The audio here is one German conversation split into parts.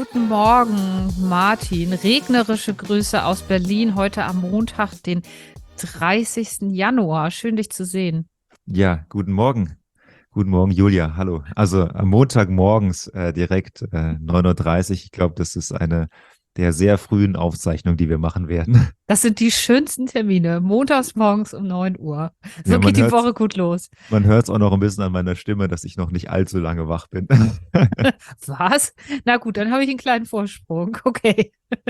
guten Morgen, Martin. Regnerische Grüße aus Berlin heute am Montag, den 30. Januar. Schön, dich zu sehen. Ja, guten Morgen. Guten Morgen, Julia. Hallo. Also am Montagmorgens direkt 9:30 Uhr. Ich glaube, das ist eine der sehr frühen Aufzeichnungen, die wir machen werden. Das sind die schönsten Termine. Montags morgens um 9 Uhr. So Ja, geht die Woche gut los. man hört es auch noch ein bisschen an meiner Stimme, dass ich noch nicht allzu lange wach bin. Was? Na gut, dann habe ich einen kleinen Vorsprung. Okay.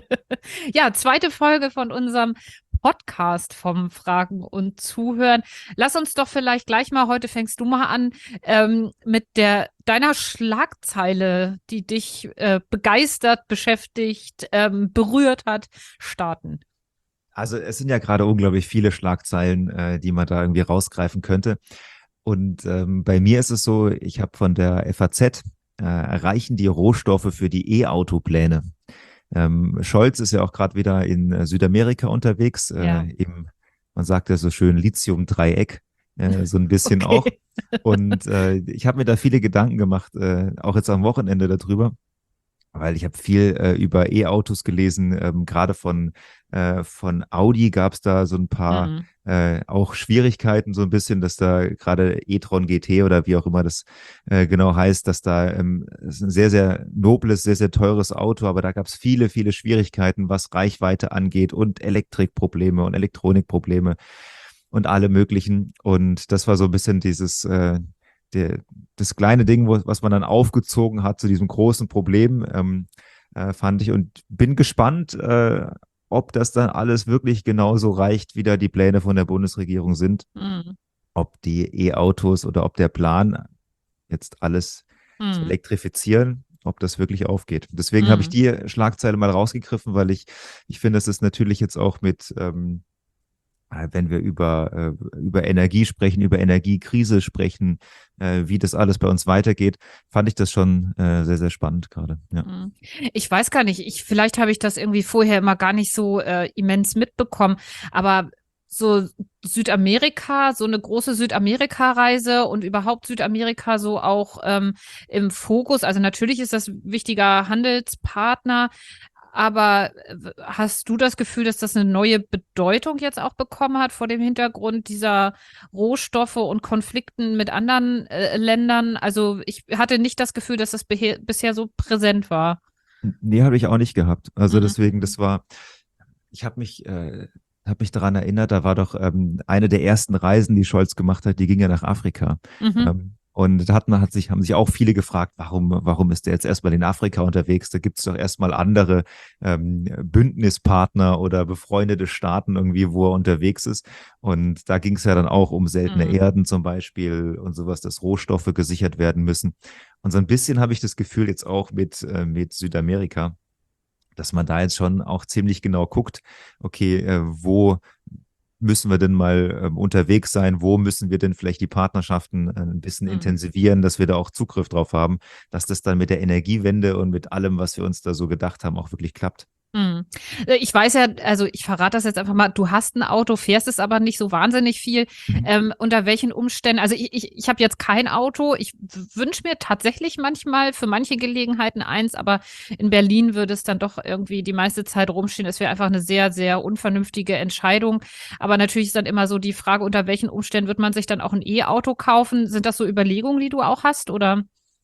Ja, zweite Folge von unserem Podcast vom Fragen und Zuhören. Lass uns doch vielleicht gleich mal, heute fängst du mal an, mit deiner Schlagzeile, die dich begeistert, beschäftigt, berührt hat, starten. Also es sind ja gerade unglaublich viele Schlagzeilen, die man da irgendwie rausgreifen könnte. Und bei mir ist es so, ich habe von der FAZ erreichen die Rohstoffe für die E-Auto-Pläne. Scholz ist ja auch gerade wieder in Südamerika unterwegs, Ja, man sagt ja so schön Lithium-Dreieck, so ein bisschen auch. okay. Und ich habe mir da viele Gedanken gemacht, auch jetzt am Wochenende darüber, weil ich habe viel über E-Autos gelesen, gerade von Audi gab es da so ein paar Mhm. auch Schwierigkeiten, so ein bisschen, dass da gerade e-tron GT oder wie auch immer das genau heißt, dass da es ist ein sehr, sehr nobles, sehr, sehr teures Auto, aber da gab es viele, viele Schwierigkeiten, was Reichweite angeht und Elektrikprobleme und Elektronikprobleme und alle möglichen. Und das war so ein bisschen der, das kleine Ding, was man dann aufgezogen hat zu diesem großen Problem, fand ich und bin gespannt, ob das dann alles wirklich genauso reicht, wie da die Pläne von der Bundesregierung sind, Mhm. ob die E-Autos oder ob der Plan, jetzt alles zu Mhm. elektrifizieren, ob das wirklich aufgeht. Deswegen habe ich Mhm. die Schlagzeile mal rausgegriffen, weil ich finde, es ist natürlich jetzt auch mit wenn wir über Energie sprechen, über Energiekrise sprechen, wie das alles bei uns weitergeht, fand ich das schon sehr, sehr spannend gerade. Ja. Mhm. Ich weiß gar nicht, vielleicht habe ich das irgendwie vorher immer gar nicht so immens mitbekommen, aber so Südamerika, so eine große Südamerika-Reise und überhaupt Südamerika so auch im Fokus. Also natürlich ist das ein wichtiger Handelspartner, aber hast du das Gefühl, dass das eine neue Bedeutung jetzt auch bekommen hat vor dem Hintergrund dieser Rohstoffe und Konflikten mit anderen Ländern? Also ich hatte nicht das Gefühl, dass das bisher so präsent war. Nee, habe ich auch nicht gehabt. Also Mhm. deswegen, ich habe mich daran erinnert, da war doch eine der ersten Reisen, die Scholz gemacht hat, die ging ja nach Afrika. Mhm. Und da haben sich auch viele gefragt, warum ist der jetzt erstmal in Afrika unterwegs? Da gibt es doch erstmal andere Bündnispartner oder befreundete Staaten irgendwie, wo er unterwegs ist. Und da ging es ja dann auch um seltene Mhm. Erden zum Beispiel und sowas, dass Rohstoffe gesichert werden müssen. Und so ein bisschen habe ich das Gefühl jetzt auch mit Südamerika, dass man da jetzt schon auch ziemlich genau guckt, okay, wo müssen wir denn mal unterwegs sein, wo müssen wir denn vielleicht die Partnerschaften ein bisschen Mhm. intensivieren, dass wir da auch Zugriff drauf haben, dass das dann mit der Energiewende und mit allem, was wir uns da so gedacht haben, auch wirklich klappt. Hm. Ich weiß ja, also ich verrate das jetzt einfach mal, du hast ein Auto, fährst es aber nicht so wahnsinnig viel. Mhm. Unter welchen Umständen, also ich habe jetzt kein Auto, ich wünsche mir tatsächlich manchmal für manche Gelegenheiten eins, aber in Berlin würde es dann doch irgendwie die meiste Zeit rumstehen. Es wäre einfach eine sehr, sehr unvernünftige Entscheidung. Aber natürlich ist dann immer so die Frage, unter welchen Umständen wird man sich dann auch ein E-Auto kaufen? Sind das so Überlegungen, die du auch hast, oder?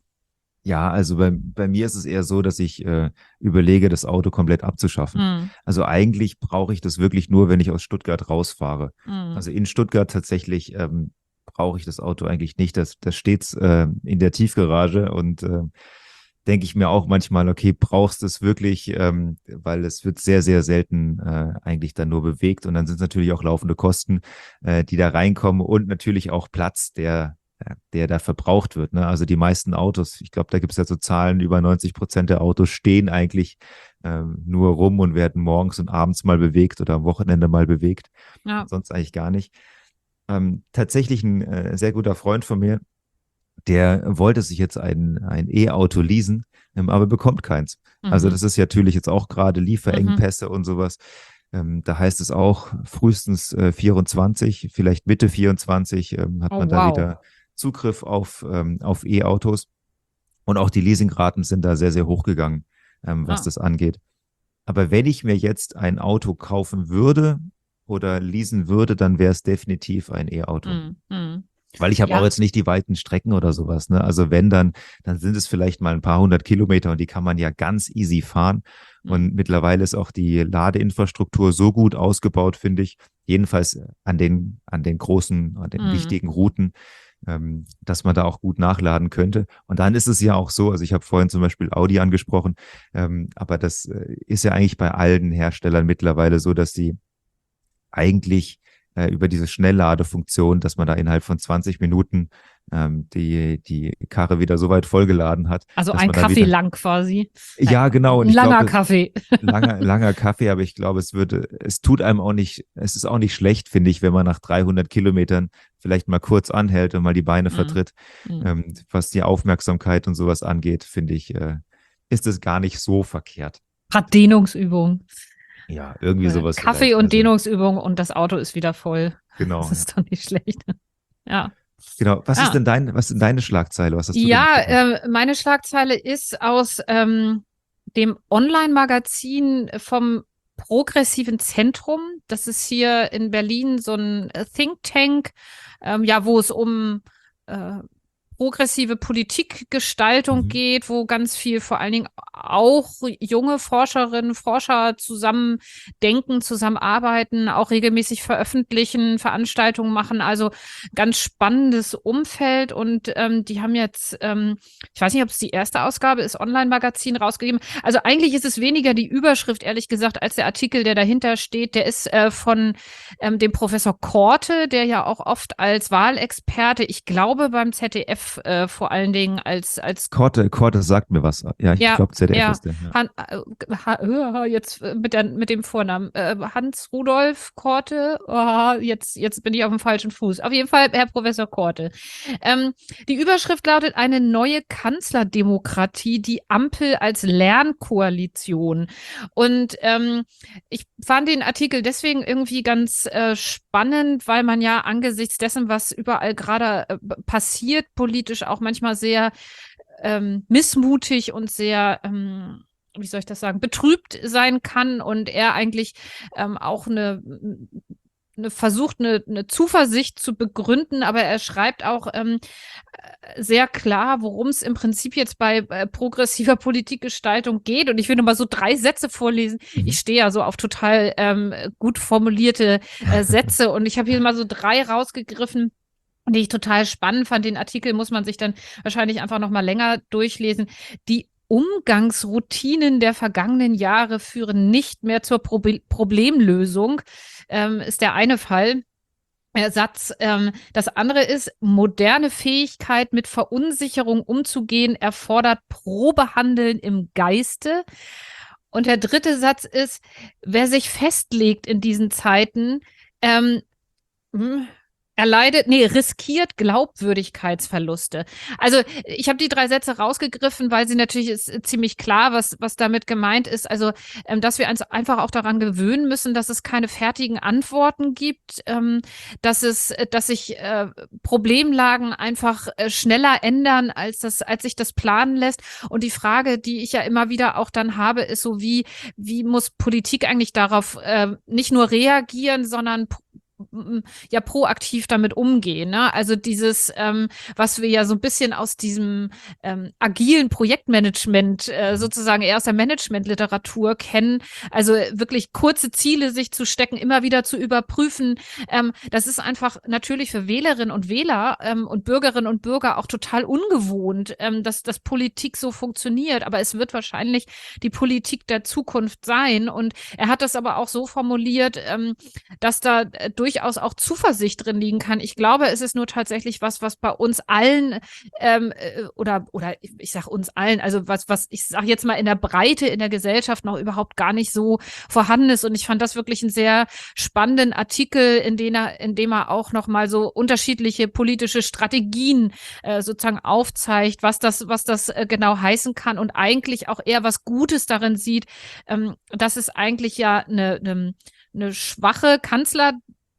Ja, also bei mir ist es eher so, dass ich überlege, das Auto komplett abzuschaffen. Hm. Also eigentlich brauche ich das wirklich nur, wenn ich aus Stuttgart rausfahre. Hm. Also in Stuttgart tatsächlich brauche ich das Auto eigentlich nicht. Das steht in der Tiefgarage und denke ich mir auch manchmal, okay, brauchst du es wirklich, weil es wird sehr, sehr selten eigentlich dann nur bewegt und dann sind es natürlich auch laufende Kosten, die da reinkommen und natürlich auch Platz, der da verbraucht wird. Ne? Also die meisten Autos, ich glaube, da gibt es ja so Zahlen, über 90% der Autos stehen eigentlich nur rum und werden morgens und abends mal bewegt oder am Wochenende mal bewegt Ja. und sonst eigentlich gar nicht. Tatsächlich ein sehr guter Freund von mir, der wollte sich jetzt ein E-Auto leasen, aber bekommt keins. Also Mhm. das ist ja natürlich jetzt auch gerade Mhm. Lieferengpässe und sowas. Da heißt es auch, frühestens 24, vielleicht Mitte 24 hat Oh, man da wow. wieder Zugriff auf E-Autos. Und auch die Leasingraten sind da sehr, sehr hoch gegangen. was das angeht. Aber wenn ich mir jetzt ein Auto kaufen würde oder leasen würde, dann wäre es definitiv ein E-Auto. Weil ich habe auch jetzt nicht die weiten Strecken oder sowas, ne? Also wenn dann sind es vielleicht mal ein paar 100 Kilometer und die kann man ja ganz easy fahren. Und mittlerweile ist auch die Ladeinfrastruktur so gut ausgebaut, finde ich, jedenfalls an den wichtigen Routen, dass man da auch gut nachladen könnte. Und dann ist es ja auch so, also ich habe vorhin zum Beispiel Audi angesprochen, aber das ist ja eigentlich bei allen Herstellern mittlerweile so, dass die eigentlich über diese Schnellladefunktion, dass man da innerhalb von 20 Minuten die Karre wieder so weit vollgeladen hat. Also dass ein man dann Kaffee wieder, lang quasi. ja, genau. Und Ein ich langer glaube, Kaffee. langer Kaffee, aber ich glaube, es tut einem auch nicht, es ist auch nicht schlecht, finde ich, wenn man nach 300 Kilometern vielleicht mal kurz anhält und mal die Beine vertritt. Was die Aufmerksamkeit und sowas angeht, finde ich, ist es gar nicht so verkehrt. Hat Dehnungsübung. Ja, irgendwie sowas. Kaffee und Dehnungsübung und das Auto ist wieder voll. Genau. Das ist doch nicht schlecht. Ja. Genau. Was ist denn deine Schlagzeile? Was hast du denn meine Schlagzeile ist aus dem Online-Magazin vom Progressiven Zentrum. Das ist hier in Berlin so ein Think Tank, wo es um progressive Politikgestaltung geht, wo ganz viel vor allen Dingen auch junge Forscherinnen, Forscher zusammen denken, zusammenarbeiten, auch regelmäßig veröffentlichen, Veranstaltungen machen. Also ganz spannendes Umfeld. Und die haben jetzt, ich weiß nicht, ob es die erste Ausgabe ist, Online-Magazin rausgegeben. Also eigentlich ist es weniger die Überschrift, ehrlich gesagt, als der Artikel, der dahinter steht. Der ist von dem Professor Korte, der ja auch oft als Wahlexperte, ich glaube beim ZDF vor allen Dingen als Korte sagt mir was. Ja, ich glaube ZDF ist der. Ja. Jetzt mit dem Vornamen Hans Rudolf Korte. Jetzt bin ich auf dem falschen Fuß. Auf jeden Fall Herr Professor Korte. Die Überschrift lautet: Eine neue Kanzlerdemokratie, die Ampel als Lernkoalition. Und ich fand den Artikel deswegen irgendwie ganz spannend, weil man ja angesichts dessen, was überall gerade passiert, politisch auch manchmal sehr missmutig und sehr, wie soll ich das sagen, betrübt sein kann und er eigentlich auch versucht, eine Zuversicht zu begründen, aber er schreibt auch sehr klar, worum es im Prinzip jetzt bei progressiver Politikgestaltung geht. Und ich will nur mal so 3 Sätze vorlesen. Ich stehe ja so auf total gut formulierte Sätze und ich habe hier mal so 3 rausgegriffen, die ich total spannend fand. Den Artikel muss man sich dann wahrscheinlich einfach noch mal länger durchlesen. Die Umgangsroutinen der vergangenen Jahre führen nicht mehr zur Problemlösung, ist der eine Fall. Satz. Das andere ist: Moderne Fähigkeit, mit Verunsicherung umzugehen, erfordert Probehandeln im Geiste. Und der dritte Satz ist: Wer sich festlegt in diesen Zeiten, riskiert Glaubwürdigkeitsverluste. Also ich habe die 3 Sätze rausgegriffen, weil sie natürlich ist ziemlich klar, was damit gemeint ist. Also dass wir uns einfach auch daran gewöhnen müssen, dass es keine fertigen Antworten gibt, dass sich Problemlagen einfach schneller ändern, als sich das planen lässt. Und die Frage, die ich ja immer wieder auch dann habe, ist so, wie muss Politik eigentlich darauf nicht nur reagieren, sondern proaktiv damit umgehen. Ne? Also dieses, was wir ja so ein bisschen aus diesem agilen Projektmanagement sozusagen eher aus der Managementliteratur kennen, also wirklich kurze Ziele sich zu stecken, immer wieder zu überprüfen. Das ist einfach natürlich für Wählerinnen und Wähler und Bürgerinnen und Bürger auch total ungewohnt, dass Politik so funktioniert. Aber es wird wahrscheinlich die Politik der Zukunft sein. Und er hat das aber auch so formuliert, dass da durchaus auch Zuversicht drin liegen kann. Ich glaube, es ist nur tatsächlich was bei uns allen oder ich sage uns allen, also was ich sage jetzt mal in der Breite in der Gesellschaft noch überhaupt gar nicht so vorhanden ist. Und ich fand das wirklich einen sehr spannenden Artikel, in dem er auch noch mal so unterschiedliche politische Strategien sozusagen aufzeigt, was das genau heißen kann und eigentlich auch eher was Gutes darin sieht, dass es eigentlich ja eine schwache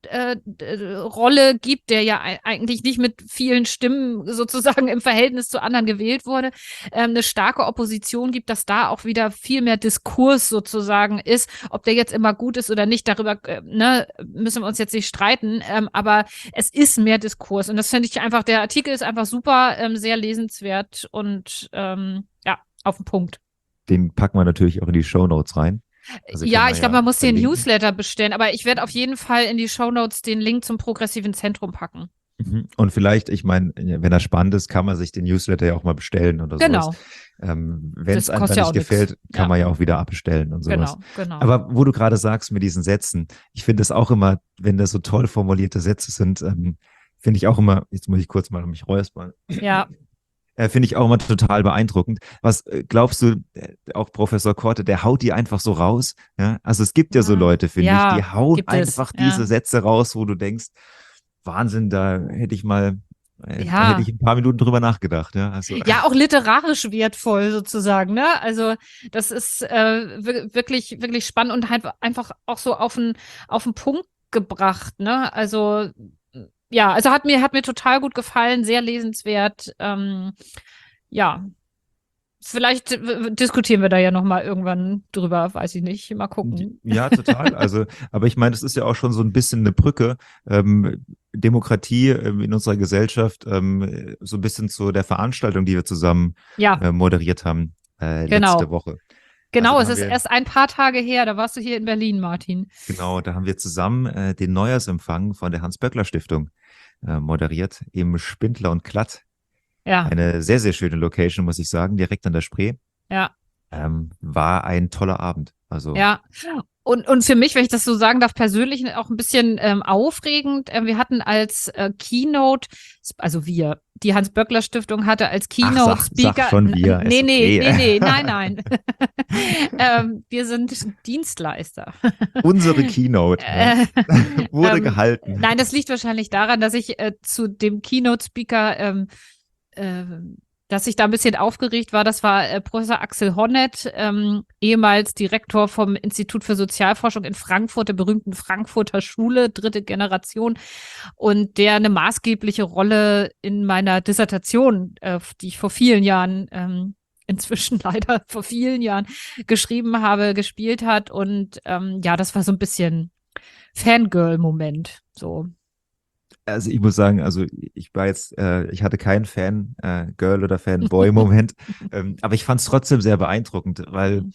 Rolle gibt, der ja eigentlich nicht mit vielen Stimmen sozusagen im Verhältnis zu anderen gewählt wurde, eine starke Opposition gibt, dass da auch wieder viel mehr Diskurs sozusagen ist. Ob der jetzt immer gut ist oder nicht, darüber müssen wir uns jetzt nicht streiten, aber es ist mehr Diskurs und das finde ich einfach, der Artikel ist einfach super, sehr lesenswert und ja, auf den Punkt. Den packen wir natürlich auch in die Shownotes rein. Also ja, ich glaube, man muss den verlinken. Newsletter bestellen, aber ich werde auf jeden Fall in die Shownotes den Link zum Progressiven Zentrum packen. Und vielleicht, ich meine, wenn er spannend ist, kann man sich den Newsletter ja auch mal bestellen oder genau. sowas. Wenn es einem kostet dann ja nicht auch gefällt, nix. kann Ja. man ja auch wieder abbestellen und sowas. Genau. Aber wo du gerade sagst mit diesen Sätzen, ich finde es auch immer, wenn das so toll formulierte Sätze sind, finde ich auch immer, jetzt muss ich kurz mal mich räuspern. Ja. Finde ich auch immer total beeindruckend. Was glaubst du, auch Professor Korte, der haut die einfach so raus? Ja? Also es gibt ja so Leute, finde ich, die hauen einfach diese Sätze raus, wo du denkst, Wahnsinn, da hätte ich mal, da hätte ich ein paar Minuten drüber nachgedacht. Ja, also. Ja, auch literarisch wertvoll sozusagen. Ne? Also das ist wirklich, wirklich spannend und halt einfach auch so auf den Punkt gebracht. Ne? Also ja, also hat mir total gut gefallen, sehr lesenswert. Ja, vielleicht diskutieren wir da ja noch mal irgendwann drüber, weiß ich nicht. Mal gucken. Ja, total. Also, aber ich meine, es ist ja auch schon so ein bisschen eine Brücke. Demokratie in unserer Gesellschaft, so ein bisschen zu der Veranstaltung, die wir zusammen moderiert haben letzte Woche. Genau, also es ist erst ein paar Tage her, da warst du hier in Berlin, Martin. Genau, da haben wir zusammen den Neujahrsempfang von der Hans-Böckler-Stiftung moderiert im Spindler und Klatt. Ja. Eine sehr, sehr schöne Location, muss ich sagen, direkt an der Spree. Ja. War ein toller Abend. Also. Ja. Und für mich, wenn ich das so sagen darf, persönlich auch ein bisschen aufregend. Wir hatten als Keynote, also die Hans-Böckler-Stiftung hatte als Keynote-Speaker. Sag schon wir. Nee, nein. Wir sind Dienstleister. Unsere Keynote wurde gehalten. Nein, das liegt wahrscheinlich daran, dass ich zu dem Keynote-Speaker dass ich da ein bisschen aufgeregt war. Das war Professor Axel Honneth, ehemals Direktor vom Institut für Sozialforschung in Frankfurt, der berühmten Frankfurter Schule, 3. Generation, und der eine maßgebliche Rolle in meiner Dissertation, die ich vor vielen Jahren, inzwischen leider vor vielen Jahren geschrieben habe, gespielt hat. Und ja, das war so ein bisschen Fangirl-Moment, so. Also ich muss sagen, also ich war jetzt, ich hatte keinen Fan-Girl oder Fanboy-Moment, aber ich fand es trotzdem sehr beeindruckend, weil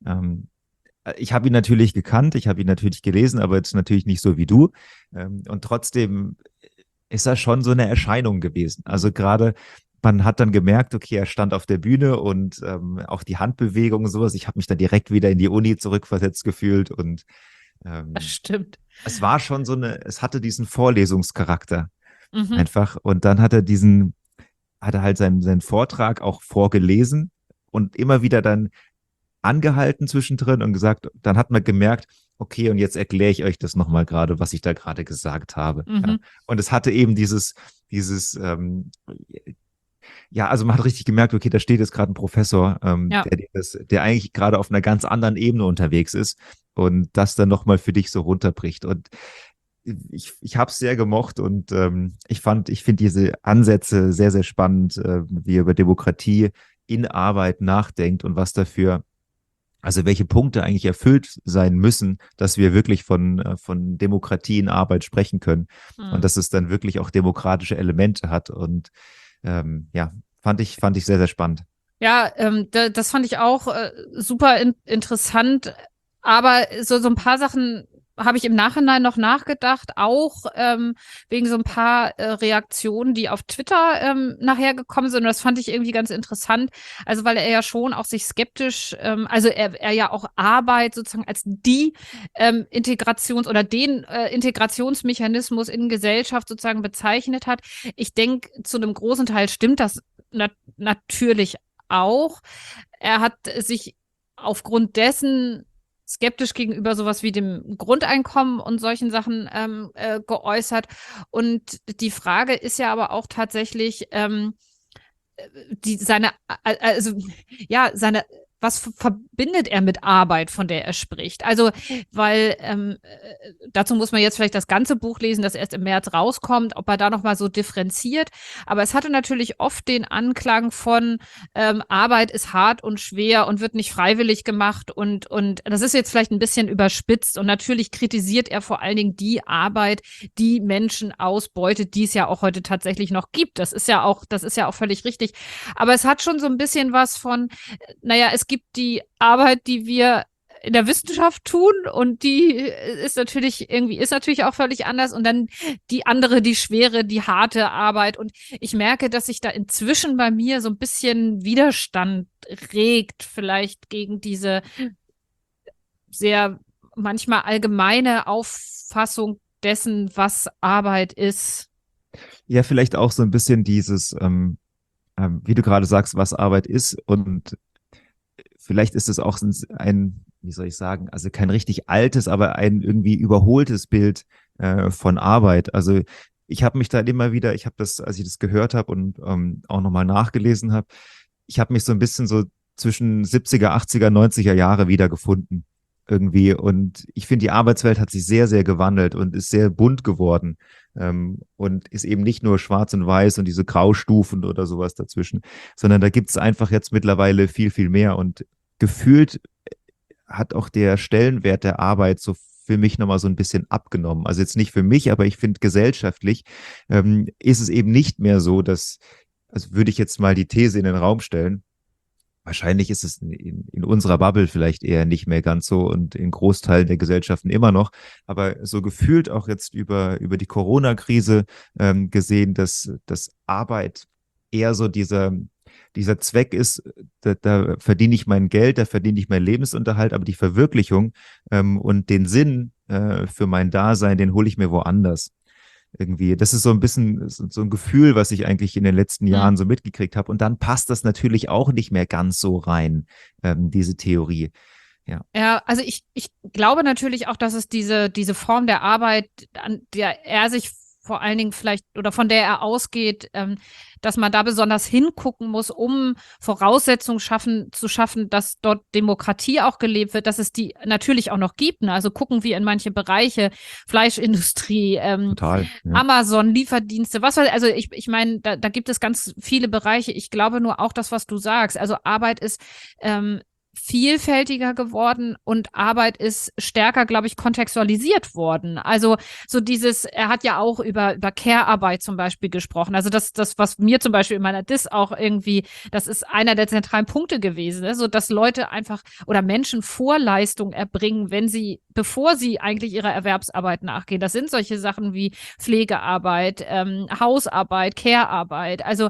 ich habe ihn natürlich gekannt, ich habe ihn natürlich gelesen, aber jetzt natürlich nicht so wie du. Und trotzdem ist er schon so eine Erscheinung gewesen. Also gerade, man hat dann gemerkt, okay, er stand auf der Bühne und auch die Handbewegung und sowas. Ich habe mich dann direkt wieder in die Uni zurückversetzt gefühlt und das stimmt. Es war schon so es hatte diesen Vorlesungscharakter einfach. Und dann hat er halt seinen Vortrag auch vorgelesen und immer wieder dann angehalten zwischendrin und gesagt, dann hat man gemerkt, okay, und jetzt erkläre ich euch das nochmal gerade, was ich da gerade gesagt habe. Ja. Und es hatte eben dieses ja, also man hat richtig gemerkt, okay, da steht jetzt gerade ein Professor, der eigentlich gerade auf einer ganz anderen Ebene unterwegs ist und das dann nochmal für dich so runterbricht. Und ich habe es sehr gemocht und ich finde diese Ansätze sehr, sehr spannend, wie er über Demokratie in Arbeit nachdenkt und was dafür, also welche Punkte eigentlich erfüllt sein müssen, dass wir wirklich von Demokratie in Arbeit sprechen können und dass es dann wirklich auch demokratische Elemente hat und ja, fand ich sehr, sehr spannend. Ja, das fand ich auch super interessant. Aber so ein paar Sachen habe ich im Nachhinein noch nachgedacht, auch wegen so ein paar Reaktionen, die auf Twitter nachher gekommen sind. Und das fand ich irgendwie ganz interessant. Also weil er ja schon auch sich skeptisch, also er ja auch Arbeit sozusagen als die Integrations- oder den Integrationsmechanismus in Gesellschaft sozusagen bezeichnet hat. Ich denke, zu einem großen Teil stimmt das natürlich auch. Er hat sich aufgrund dessen skeptisch gegenüber sowas wie dem Grundeinkommen und solchen Sachen geäußert. Und die Frage ist ja aber auch tatsächlich seine verbindet er mit Arbeit, von der er spricht? Also, weil dazu muss man jetzt vielleicht das ganze Buch lesen, das erst im März rauskommt, ob er da nochmal so differenziert. Aber es hatte natürlich oft den Anklang von Arbeit ist hart und schwer und wird nicht freiwillig gemacht und das ist jetzt vielleicht ein bisschen überspitzt und natürlich kritisiert er vor allen Dingen die Arbeit, die Menschen ausbeutet, die es ja auch heute tatsächlich noch gibt. Das ist ja auch völlig richtig. Aber es hat schon so ein bisschen was von, naja, es gibt die Arbeit, die wir in der Wissenschaft tun und die ist natürlich auch völlig anders und dann die andere, die schwere, die harte Arbeit und ich merke, dass sich da inzwischen bei mir so ein bisschen Widerstand regt, vielleicht gegen diese sehr manchmal allgemeine Auffassung dessen, was Arbeit ist. Ja, vielleicht auch so ein bisschen dieses, wie du gerade sagst, was Arbeit ist und vielleicht ist es auch ein, wie soll ich sagen, also kein richtig altes, aber ein irgendwie überholtes Bild von Arbeit. Also ich habe mich da immer wieder, ich habe das, als ich das gehört habe und auch nochmal nachgelesen habe, ich habe mich so ein bisschen so zwischen 70er, 80er, 90er Jahre wiedergefunden irgendwie. Und ich finde, die Arbeitswelt hat sich sehr, sehr gewandelt und ist sehr bunt geworden und ist eben nicht nur schwarz und weiß und diese Graustufen oder sowas dazwischen, sondern da gibt es einfach jetzt mittlerweile viel, viel mehr. Und gefühlt hat auch der Stellenwert der Arbeit so für mich nochmal so ein bisschen abgenommen. Also jetzt nicht für mich, aber ich finde gesellschaftlich ist es eben nicht mehr so, dass, also würde ich jetzt mal die These in den Raum stellen, wahrscheinlich ist es in unserer Bubble vielleicht eher nicht mehr ganz so und in Großteilen der Gesellschaften immer noch. Aber so gefühlt auch jetzt über die Corona-Krise gesehen, dass Arbeit eher so dieser Zweck ist, da verdiene ich mein Geld, da verdiene ich meinen Lebensunterhalt, aber die Verwirklichung und den Sinn für mein Dasein, den hole ich mir woanders. Irgendwie, das ist so ein bisschen so ein Gefühl, was ich eigentlich in den letzten Jahren so mitgekriegt habe. Und dann passt das natürlich auch nicht mehr ganz so rein, diese Theorie. Ja. Ja, also ich glaube natürlich auch, dass es diese Form der Arbeit, an der er sich vor allen Dingen vielleicht oder von der er ausgeht, dass man da besonders hingucken muss, um Voraussetzungen zu schaffen, dass dort Demokratie auch gelebt wird, dass es die natürlich auch noch gibt. Ne? Also gucken wir in manche Bereiche, Fleischindustrie, Total, ja. Amazon, Lieferdienste, was weiß ich. Also ich meine, da gibt es ganz viele Bereiche. Ich glaube nur auch das, was du sagst. Also Arbeit ist vielfältiger geworden und Arbeit ist stärker, glaube ich, kontextualisiert worden. Also so er hat ja auch über Care-Arbeit zum Beispiel gesprochen. Also das, was mir zum Beispiel in meiner Diss auch irgendwie, das ist einer der zentralen Punkte gewesen, ne? So dass Leute einfach oder Menschen Vorleistung erbringen, bevor sie eigentlich ihrer Erwerbsarbeit nachgehen. Das sind solche Sachen wie Pflegearbeit, Hausarbeit, Care-Arbeit. Also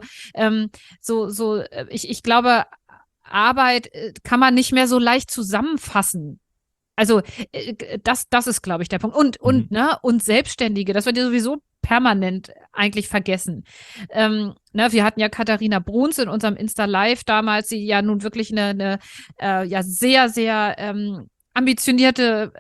ich glaube, Arbeit kann man nicht mehr so leicht zusammenfassen. Also das ist, glaube ich, der Punkt. Und Selbstständige, das wird ja sowieso permanent eigentlich vergessen. Wir hatten ja Katharina Bruns in unserem Insta-Live damals, die ja nun wirklich eine sehr, sehr ambitionierte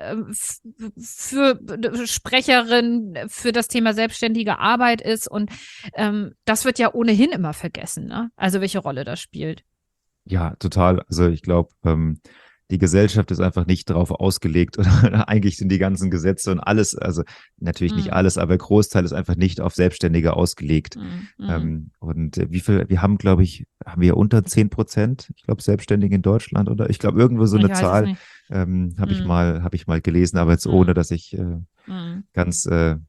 Sprecherin für das Thema selbstständige Arbeit ist. Und das wird ja ohnehin immer vergessen, ne? Also welche Rolle das spielt. Ja, total. Also ich glaube, die Gesellschaft ist einfach nicht darauf ausgelegt oder eigentlich sind die ganzen Gesetze und alles, also natürlich nicht alles, aber der Großteil ist einfach nicht auf Selbstständige ausgelegt. Und wir haben, glaube ich, haben wir unter 10%, ich glaube, Selbstständige in Deutschland oder ich glaube, irgendwo so eine Zahl habe ich mal gelesen, aber jetzt ohne, dass ich ganz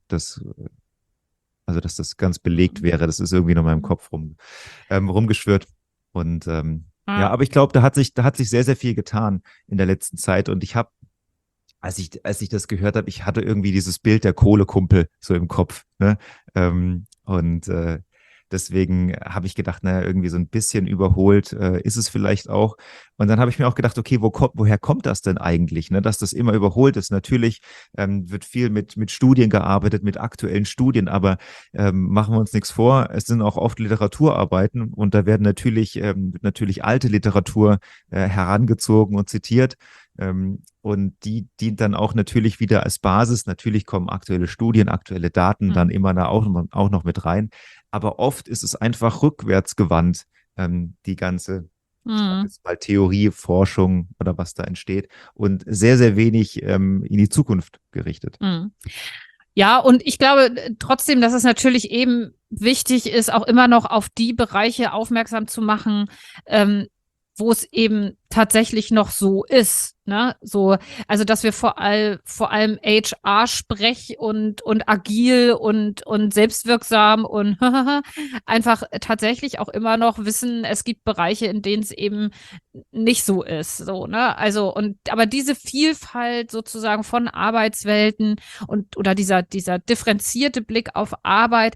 also dass das ganz belegt wäre. Das ist irgendwie noch in meinem Kopf rumgeschwirrt. Und ja, aber ich glaube, da hat sich sehr, sehr viel getan in der letzten Zeit. Und ich habe, als ich das gehört habe, ich hatte irgendwie dieses Bild der Kohlekumpel so im Kopf. Ne? Deswegen habe ich gedacht, naja, irgendwie so ein bisschen überholt ist es vielleicht auch. Und dann habe ich mir auch gedacht, okay, woher kommt das denn eigentlich, ne? Dass das immer überholt ist. Natürlich wird viel mit Studien gearbeitet, mit aktuellen Studien, aber machen wir uns nichts vor, es sind auch oft Literaturarbeiten und da wird natürlich alte Literatur herangezogen und zitiert. Und die dient dann auch natürlich wieder als Basis. Natürlich kommen aktuelle Studien, aktuelle Daten dann immer da auch noch mit rein. Aber oft ist es einfach rückwärts gewandt, die ganze Mhm. jetzt mal Theorie, Forschung oder was da entsteht und sehr, sehr wenig in die Zukunft gerichtet. Mhm. Ja, und ich glaube trotzdem, dass es natürlich eben wichtig ist, auch immer noch auf die Bereiche aufmerksam zu machen, wo es eben tatsächlich noch so ist, ne? So, also dass wir vor allem HR-Sprech und agil und selbstwirksam und einfach tatsächlich auch immer noch wissen, es gibt Bereiche, in denen es eben nicht so ist, so, ne? Also, aber diese Vielfalt sozusagen von Arbeitswelten oder dieser differenzierte Blick auf Arbeit,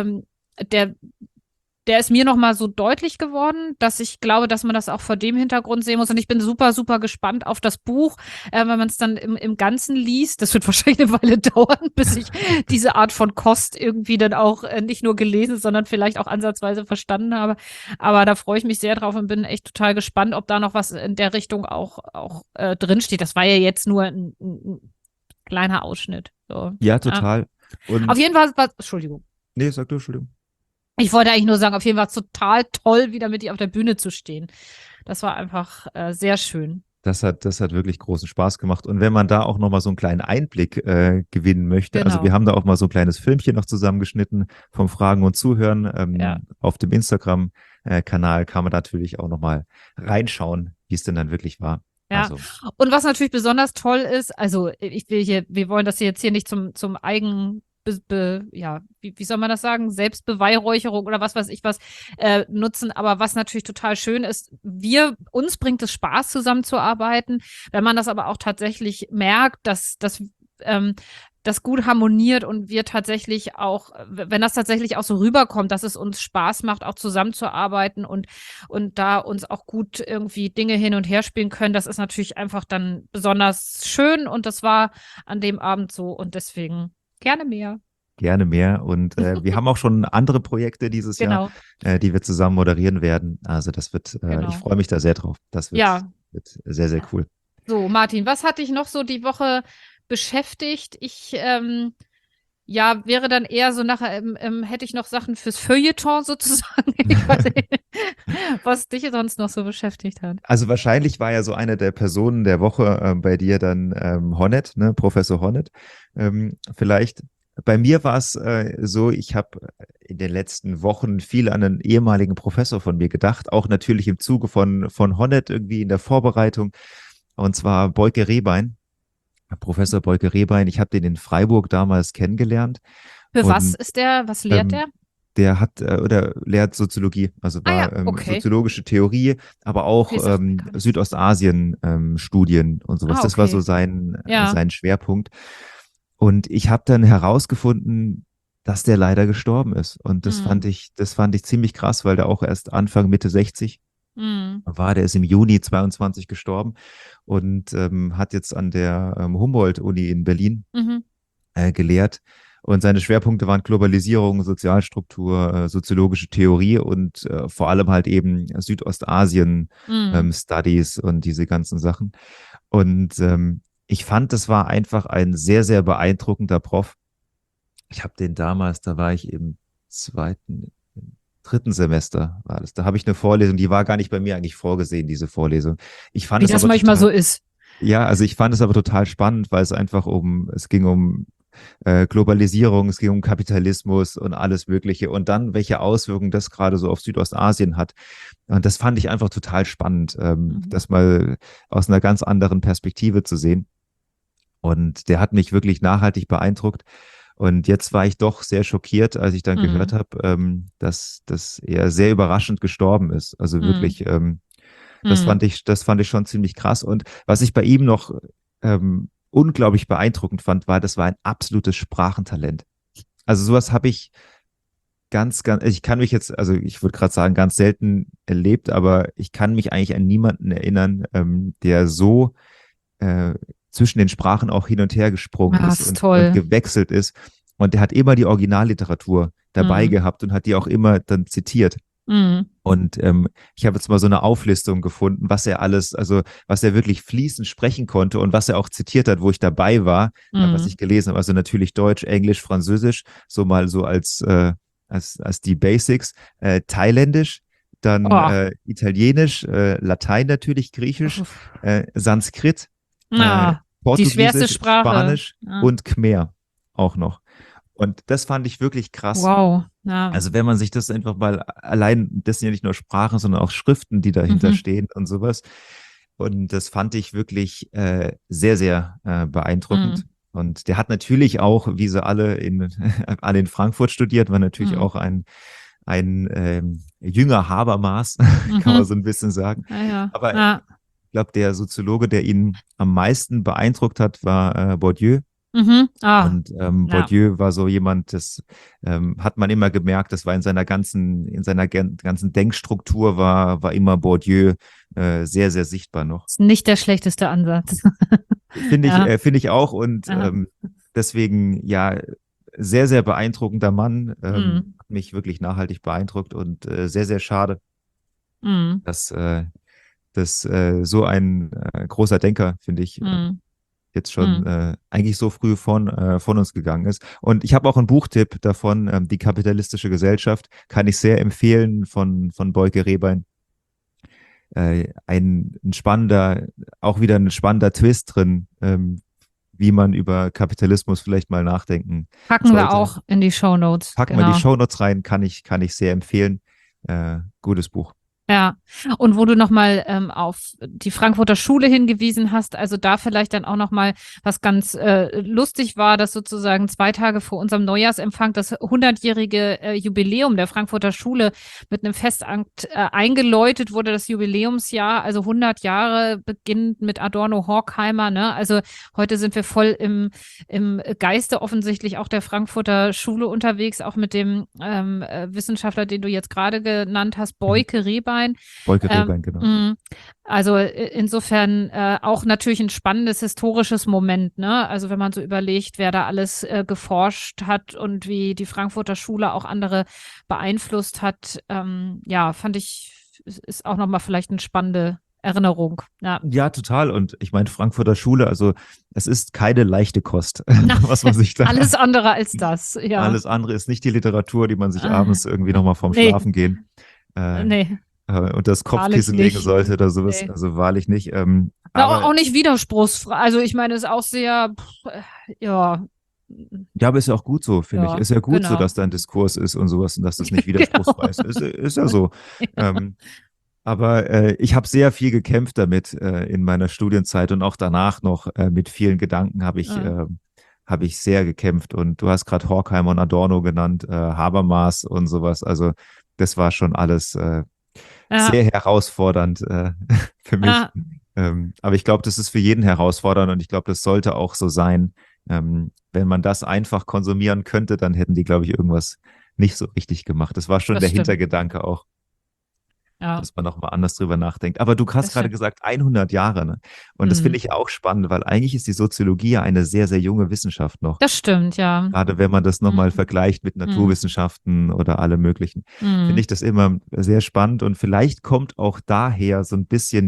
der, der ist mir nochmal so deutlich geworden, dass ich glaube, dass man das auch vor dem Hintergrund sehen muss. Und ich bin super, super gespannt auf das Buch, wenn man es dann im Ganzen liest. Das wird wahrscheinlich eine Weile dauern, bis ich diese Art von Kost irgendwie dann auch nicht nur gelesen, sondern vielleicht auch ansatzweise verstanden habe. Aber da freue ich mich sehr drauf und bin echt total gespannt, ob da noch was in der Richtung auch drinsteht. Das war ja jetzt nur ein kleiner Ausschnitt. So. Ja, Ja. total. Auf Und jeden Fall war, Entschuldigung. nee, sag du, Entschuldigung. Ich wollte eigentlich nur sagen, auf jeden Fall total toll, wieder mit dir auf der Bühne zu stehen. Das war einfach sehr schön. Das hat wirklich großen Spaß gemacht. Und wenn man da auch nochmal so einen kleinen Einblick gewinnen möchte, also wir Genau. haben da auch mal so ein kleines Filmchen noch zusammengeschnitten vom Fragen und Zuhören. Ja. Auf dem Instagram-Kanal kann man natürlich auch nochmal reinschauen, wie es denn dann wirklich war. Ja. Also Und was natürlich besonders toll ist, also wir wollen das jetzt hier nicht zum eigen ja, wie soll man das sagen? Selbstbeweihräucherung oder was weiß ich was nutzen. Aber was natürlich total schön ist, uns bringt es Spaß, zusammenzuarbeiten. Wenn man das aber auch tatsächlich merkt, dass das gut harmoniert und wir tatsächlich auch, wenn das tatsächlich auch so rüberkommt, dass es uns Spaß macht, auch zusammenzuarbeiten und da uns auch gut irgendwie Dinge hin und her spielen können, das ist natürlich einfach dann besonders schön und das war an dem Abend so und deswegen gerne mehr. gerne mehr. Und wir haben auch schon andere Projekte dieses Jahr, Genau, die wir zusammen moderieren werden. Also das wird, ich genau. freue mich da sehr drauf. Das Ja, wird sehr, sehr cool. so, Martin, was hat dich noch so die Woche beschäftigt? Ja, wäre dann eher so nachher, hätte ich noch Sachen fürs Feuilleton sozusagen. Ich weiß nicht, was dich sonst noch so beschäftigt hat. Also wahrscheinlich war ja so eine der Personen der Woche bei dir dann Honneth, ne, Professor Honneth. Vielleicht bei mir war es so, ich habe in den letzten Wochen viel an einen ehemaligen Professor von mir gedacht, auch natürlich im Zuge von Honneth irgendwie in der Vorbereitung, und zwar Boyke Rehbein, Professor Boyke Rehbein. Ich habe den in Freiburg damals kennengelernt Für was und ist der? Was lehrt ähm, der? der hat oder lehrt Soziologie, also Ah ja, war okay. soziologische Theorie, aber auch Nee, sagt mir gar nichts. Südostasien-Studien und sowas. Ah, Das war so okay. Ja. sein Schwerpunkt. Und ich habe dann herausgefunden, dass der leider gestorben ist. Und Hm. das fand ich ziemlich krass, weil der auch erst Anfang, Mitte 60 Hm. war. Der ist im Juni 22 gestorben und hat jetzt an der Humboldt-Uni in Berlin Mhm. gelehrt. Und seine Schwerpunkte waren Globalisierung, Sozialstruktur, soziologische Theorie und vor allem halt eben Südostasien Hm. Studies und diese ganzen Sachen. Und ich fand, das war einfach ein sehr, sehr beeindruckender Prof. Ich habe den damals, da war ich im dritten Semester war das. Da habe ich eine Vorlesung, die war gar nicht bei mir eigentlich vorgesehen, diese Vorlesung. Ich fand Wie es das aber manchmal so total, ist. ja, also ich fand es aber total spannend, weil es ging um Globalisierung, es ging um Kapitalismus und alles Mögliche und dann, welche Auswirkungen das gerade so auf Südostasien hat. Und das fand ich einfach total spannend, Mhm. das mal aus einer ganz anderen Perspektive zu sehen. Und der hat mich wirklich nachhaltig beeindruckt. Und jetzt war ich doch sehr schockiert, als ich dann gehört Hm. habe, dass er sehr überraschend gestorben ist. Also Hm. wirklich, Hm. das fand ich schon ziemlich krass. Und was ich bei ihm noch unglaublich beeindruckend fand, war, das war ein absolutes Sprachentalent. Also sowas habe ich ich kann mich jetzt, also ich würde gerade sagen, ganz selten erlebt, aber ich kann mich eigentlich an niemanden erinnern, der so äh, zwischen den Sprachen auch hin und her gesprungen Ah, ist ist und toll. gewechselt ist. Und der hat immer die Originalliteratur dabei Hm. gehabt und hat die auch immer dann zitiert. Hm. Und ich habe jetzt mal so eine Auflistung gefunden, was er alles, also was er wirklich fließend sprechen konnte und was er auch zitiert hat, wo ich dabei war, was Hm. ich gelesen habe. Also natürlich Deutsch, Englisch, Französisch, so mal so als die Basics. Thailändisch, dann Oh, Italienisch, Latein natürlich, Griechisch, uff. Sanskrit, Ah, die schwerste Portugiesisch, Sprache. Spanisch Ja. und Khmer auch noch. Und das fand ich wirklich krass. Wow. Ja. Also wenn man sich das einfach mal allein, das sind ja nicht nur Sprachen, sondern auch Schriften, die dahinter Mhm. stehen und sowas. Und das fand ich wirklich sehr, sehr beeindruckend. Mhm. Und der hat natürlich auch, wie sie alle alle in Frankfurt studiert, war natürlich Mhm. auch ein jünger Habermas, kann man Mhm. so ein bisschen sagen. Ja, ja. Aber ich Ja. glaube, der Soziologe, der ihn am meisten beeindruckt hat, war Bourdieu. Mhm. Ah, Und ja. Bourdieu war so jemand, das hat man immer gemerkt, das war in seiner ganzen Denkstruktur war immer Bourdieu sehr, sehr sichtbar noch. Ist nicht der schlechteste Ansatz. Ja. Finde ich auch und Ja. deswegen, ja, sehr, sehr beeindruckender Mann, Mhm. hat mich wirklich nachhaltig beeindruckt und sehr, sehr schade, Mhm. dass, so ein großer Denker, finde ich, Mhm. jetzt schon Mhm. eigentlich so früh von uns gegangen ist. Und ich habe auch einen Buchtipp davon, Die kapitalistische Gesellschaft, kann ich sehr empfehlen von Boyke Rehbein. Ein spannender, auch wieder ein spannender Twist drin, wie man über Kapitalismus vielleicht mal nachdenken Packen wir sollte. auch in die Shownotes. Packen wir die Genau. Shownotes rein, kann ich sehr empfehlen. Gutes Buch. Ja, und wo du nochmal auf die Frankfurter Schule hingewiesen hast, also da vielleicht dann auch nochmal, was ganz lustig war, dass sozusagen 2 Tage vor unserem Neujahrsempfang das 100-jährige Jubiläum der Frankfurter Schule mit einem Festakt eingeläutet wurde, das Jubiläumsjahr, also 100 Jahre beginnend mit Adorno Horkheimer, ne? Also heute sind wir voll im Geiste offensichtlich auch der Frankfurter Schule unterwegs, auch mit dem Wissenschaftler, den du jetzt gerade genannt hast, Mhm. Boyke Rehbein. Boyke Rehbein, genau. Also insofern auch natürlich ein spannendes historisches Moment, ne? Also wenn man so überlegt, wer da alles geforscht hat und wie die Frankfurter Schule auch andere beeinflusst hat, ja, fand ich, ist auch nochmal vielleicht eine spannende Erinnerung. Ja. Ja, total. Und ich meine, Frankfurter Schule, also es ist keine leichte Kost, Na, was man sich da. alles andere als das, ja. Alles andere ist nicht die Literatur, die man sich abends irgendwie nochmal vorm Nee, Schlafen gehen äh, nee, unter das wahrlich Kopfkissen legen nicht. sollte oder sowas. Nee. Also wahrlich nicht. Na, Aber auch nicht widerspruchsfrei. Also ich meine, ist auch sehr, ja, ja, aber ist ja auch gut so, finde ich. ja, Ist ja gut so, genau. dass da ein Diskurs ist und sowas und dass das nicht Genau. widerspruchsfrei ist. Ist ja so. Ähm, aber ich habe sehr viel gekämpft damit in meiner Studienzeit und auch danach noch mit vielen Gedanken Ja, habe ich sehr gekämpft. Und du hast gerade Horkheimer und Adorno genannt, Habermas und sowas. Also das war schon alles ja, sehr herausfordernd für mich. ja, Aber ich glaube, das ist für jeden herausfordernd und ich glaube, das sollte auch so sein. Wenn man das einfach konsumieren könnte, dann hätten die, glaube ich, irgendwas nicht so richtig gemacht. Das war schon das der stimmt. Hintergedanke auch, Ja, dass man nochmal anders drüber nachdenkt. Aber du hast das gerade stimmt. gesagt, 100 Jahre, ne? Und das finde Hm. ich auch spannend, weil eigentlich ist die Soziologie ja eine sehr, sehr junge Wissenschaft noch. Das stimmt, ja. Gerade wenn man das nochmal Hm. vergleicht mit Hm. Naturwissenschaften oder alle möglichen, finde Hm. ich das immer sehr spannend. Und vielleicht kommt auch daher so ein bisschen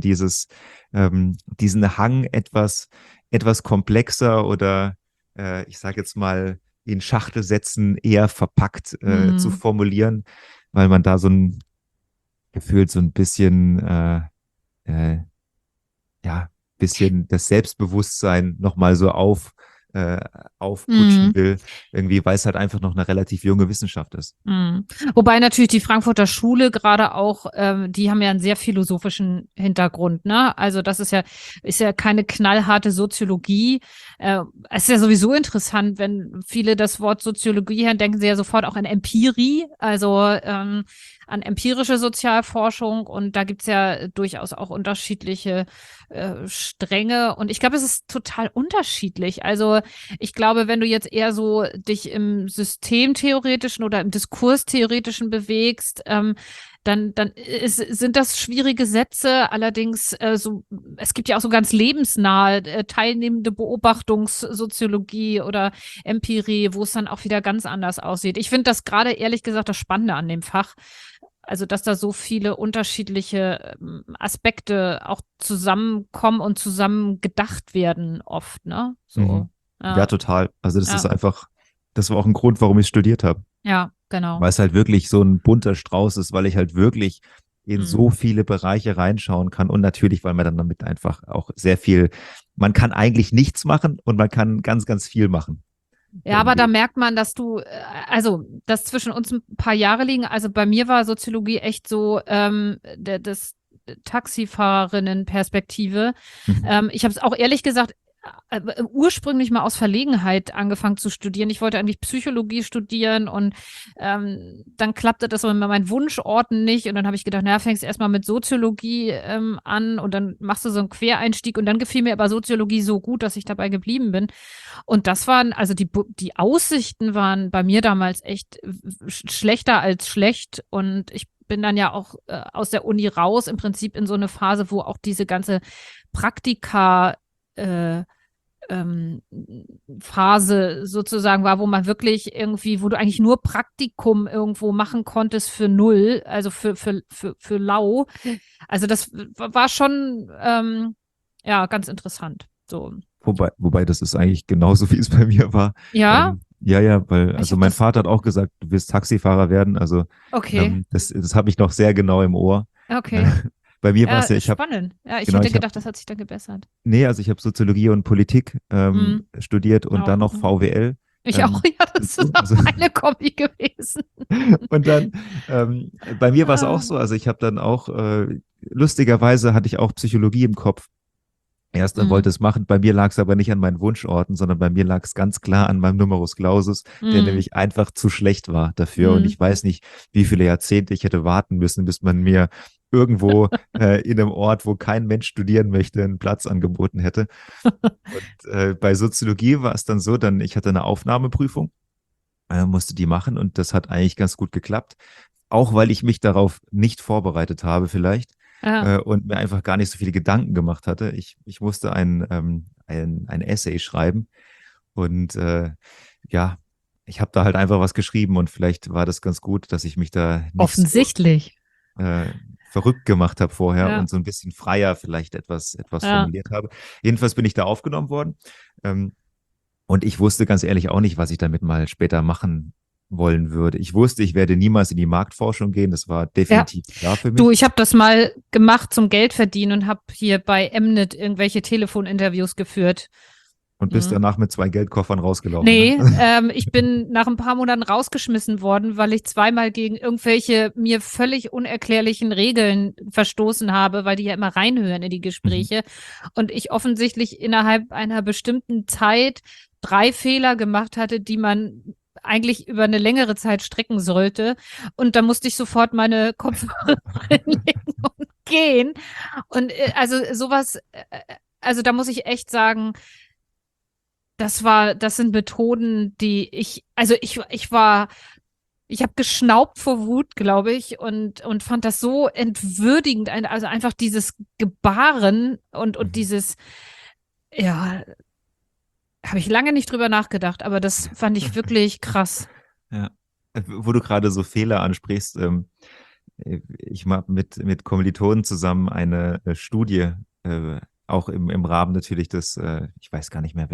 diesen Hang etwas komplexer oder ich sage jetzt mal in Schachtelsätzen eher verpackt zu Hm. formulieren, weil man da so ein gefühlt so ein bisschen äh, ja, bisschen das Selbstbewusstsein nochmal so äh, Hm. aufputschen will, irgendwie, weil es halt einfach noch eine relativ junge Wissenschaft ist. Mhm. Wobei natürlich die Frankfurter Schule gerade auch, die haben ja einen sehr philosophischen Hintergrund, ne? Also das ist ja keine knallharte Soziologie. Es ist ja sowieso interessant, wenn viele das Wort Soziologie hören, denken sie ja sofort auch an Empirie, also an empirische Sozialforschung. Und da gibt's ja durchaus auch unterschiedliche Stränge. Und ich glaube, es ist total unterschiedlich. Also ich glaube, wenn du jetzt eher so dich im systemtheoretischen oder im diskurstheoretischen bewegst, sind das schwierige Sätze. Allerdings, es gibt ja auch so ganz lebensnahe, teilnehmende Beobachtungssoziologie oder Empirie, wo es dann auch wieder ganz anders aussieht. Ich finde das gerade ehrlich gesagt das Spannende an dem Fach. Also, dass da so viele unterschiedliche Aspekte auch zusammenkommen und zusammen gedacht werden oft, ne? Mhm. So, Ja, ja, total. Also das ist ja, einfach, das war auch ein Grund, warum ich studiert habe. ja, genau. Weil es halt wirklich so ein bunter Strauß ist, weil ich halt wirklich in so viele Bereiche reinschauen kann und natürlich, weil man dann damit einfach auch sehr viel, man kann eigentlich nichts machen und man kann ganz, ganz viel machen. Ja, aber da merkt man, dass also, dass zwischen uns ein paar Jahre liegen. Also bei mir war Soziologie echt so das Taxifahrerinnen-Perspektive. Ich habe es auch ehrlich gesagt ursprünglich mal aus Verlegenheit angefangen zu studieren. Ich wollte eigentlich Psychologie studieren und dann klappte das mit meinen Wunschorten nicht. Und dann habe ich gedacht, naja, fängst erstmal mit Soziologie an und dann machst du so einen Quereinstieg. Und dann gefiel mir aber Soziologie so gut, dass ich dabei geblieben bin. Und das waren, also die Aussichten waren bei mir damals echt schlechter als schlecht. Und ich bin dann ja auch aus der Uni raus, im Prinzip in so eine Phase, wo auch diese ganze Praktika Phase sozusagen war, wo man wirklich irgendwie, wo du eigentlich nur Praktikum irgendwo machen konntest für null, also für lau. Also das war schon ja ganz interessant. So. Wobei das ist eigentlich genauso, wie es bei mir war. Ja, Ja, weil, also mein Vater hat auch gesagt, du willst Taxifahrer werden. Also okay. das habe ich noch sehr genau im Ohr. Okay. Bei mir war Ja, es ja, spannend. Ja, ich genau, hätte gedacht, das hat sich dann gebessert. nee, also ich habe Soziologie und Politik studiert und dann noch Auch. VWL. Ich auch, ja, das ist Also, auch meine Kombi gewesen. und dann, bei mir war es auch so, also ich habe dann auch, lustigerweise hatte ich auch Psychologie im Kopf. Erst dann wollte es machen, bei mir lag es aber nicht an meinen Wunschorten, sondern bei mir lag es ganz klar an meinem Numerus Clausus, der nämlich einfach zu schlecht war dafür. Und ich weiß nicht, wie viele Jahrzehnte ich hätte warten müssen, bis man mir irgendwo in einem Ort, wo kein Mensch studieren möchte, einen Platz angeboten hätte. Und bei Soziologie war es dann so, ich hatte eine Aufnahmeprüfung, musste die machen und das hat eigentlich ganz gut geklappt. Auch weil ich mich darauf nicht vorbereitet habe vielleicht. Ja. Und mir einfach gar nicht so viele Gedanken gemacht hatte. Ich musste ein Essay schreiben und ja, ich habe da halt einfach was geschrieben und vielleicht war das ganz gut, dass ich mich da nicht so Offensichtlich. verrückt gemacht habe vorher Ja. und so ein bisschen freier vielleicht etwas Ja. formuliert habe. Jedenfalls bin ich da aufgenommen worden und ich wusste ganz ehrlich auch nicht, was ich damit mal später machen wollen würde. Ich wusste, ich werde niemals in die Marktforschung gehen. Das war definitiv klar für mich. Du, ich habe das mal gemacht zum Geld verdienen und habe hier bei Mnet irgendwelche Telefoninterviews geführt. Und bist danach mit 2 Geldkoffern rausgelaufen. Nee, ne? ich bin nach ein paar Monaten rausgeschmissen worden, weil ich zweimal gegen irgendwelche mir völlig unerklärlichen Regeln verstoßen habe, weil die ja immer reinhören in die Gespräche. Und ich offensichtlich innerhalb einer bestimmten Zeit 3 Fehler gemacht hatte, die man eigentlich über eine längere Zeit strecken sollte. Und da musste ich sofort meine Kopfhörer reinlegen und gehen. Und also sowas, also da muss ich echt sagen, das sind Methoden, die ich habe geschnaubt vor Wut, glaube ich, und fand das so entwürdigend, also einfach dieses Gebaren und dieses, ja, habe ich lange nicht drüber nachgedacht, aber das fand ich wirklich krass. Ja. Wo du gerade so Fehler ansprichst, ich mache mit Kommilitonen zusammen eine Studie, auch im Rahmen natürlich des, ich weiß gar nicht mehr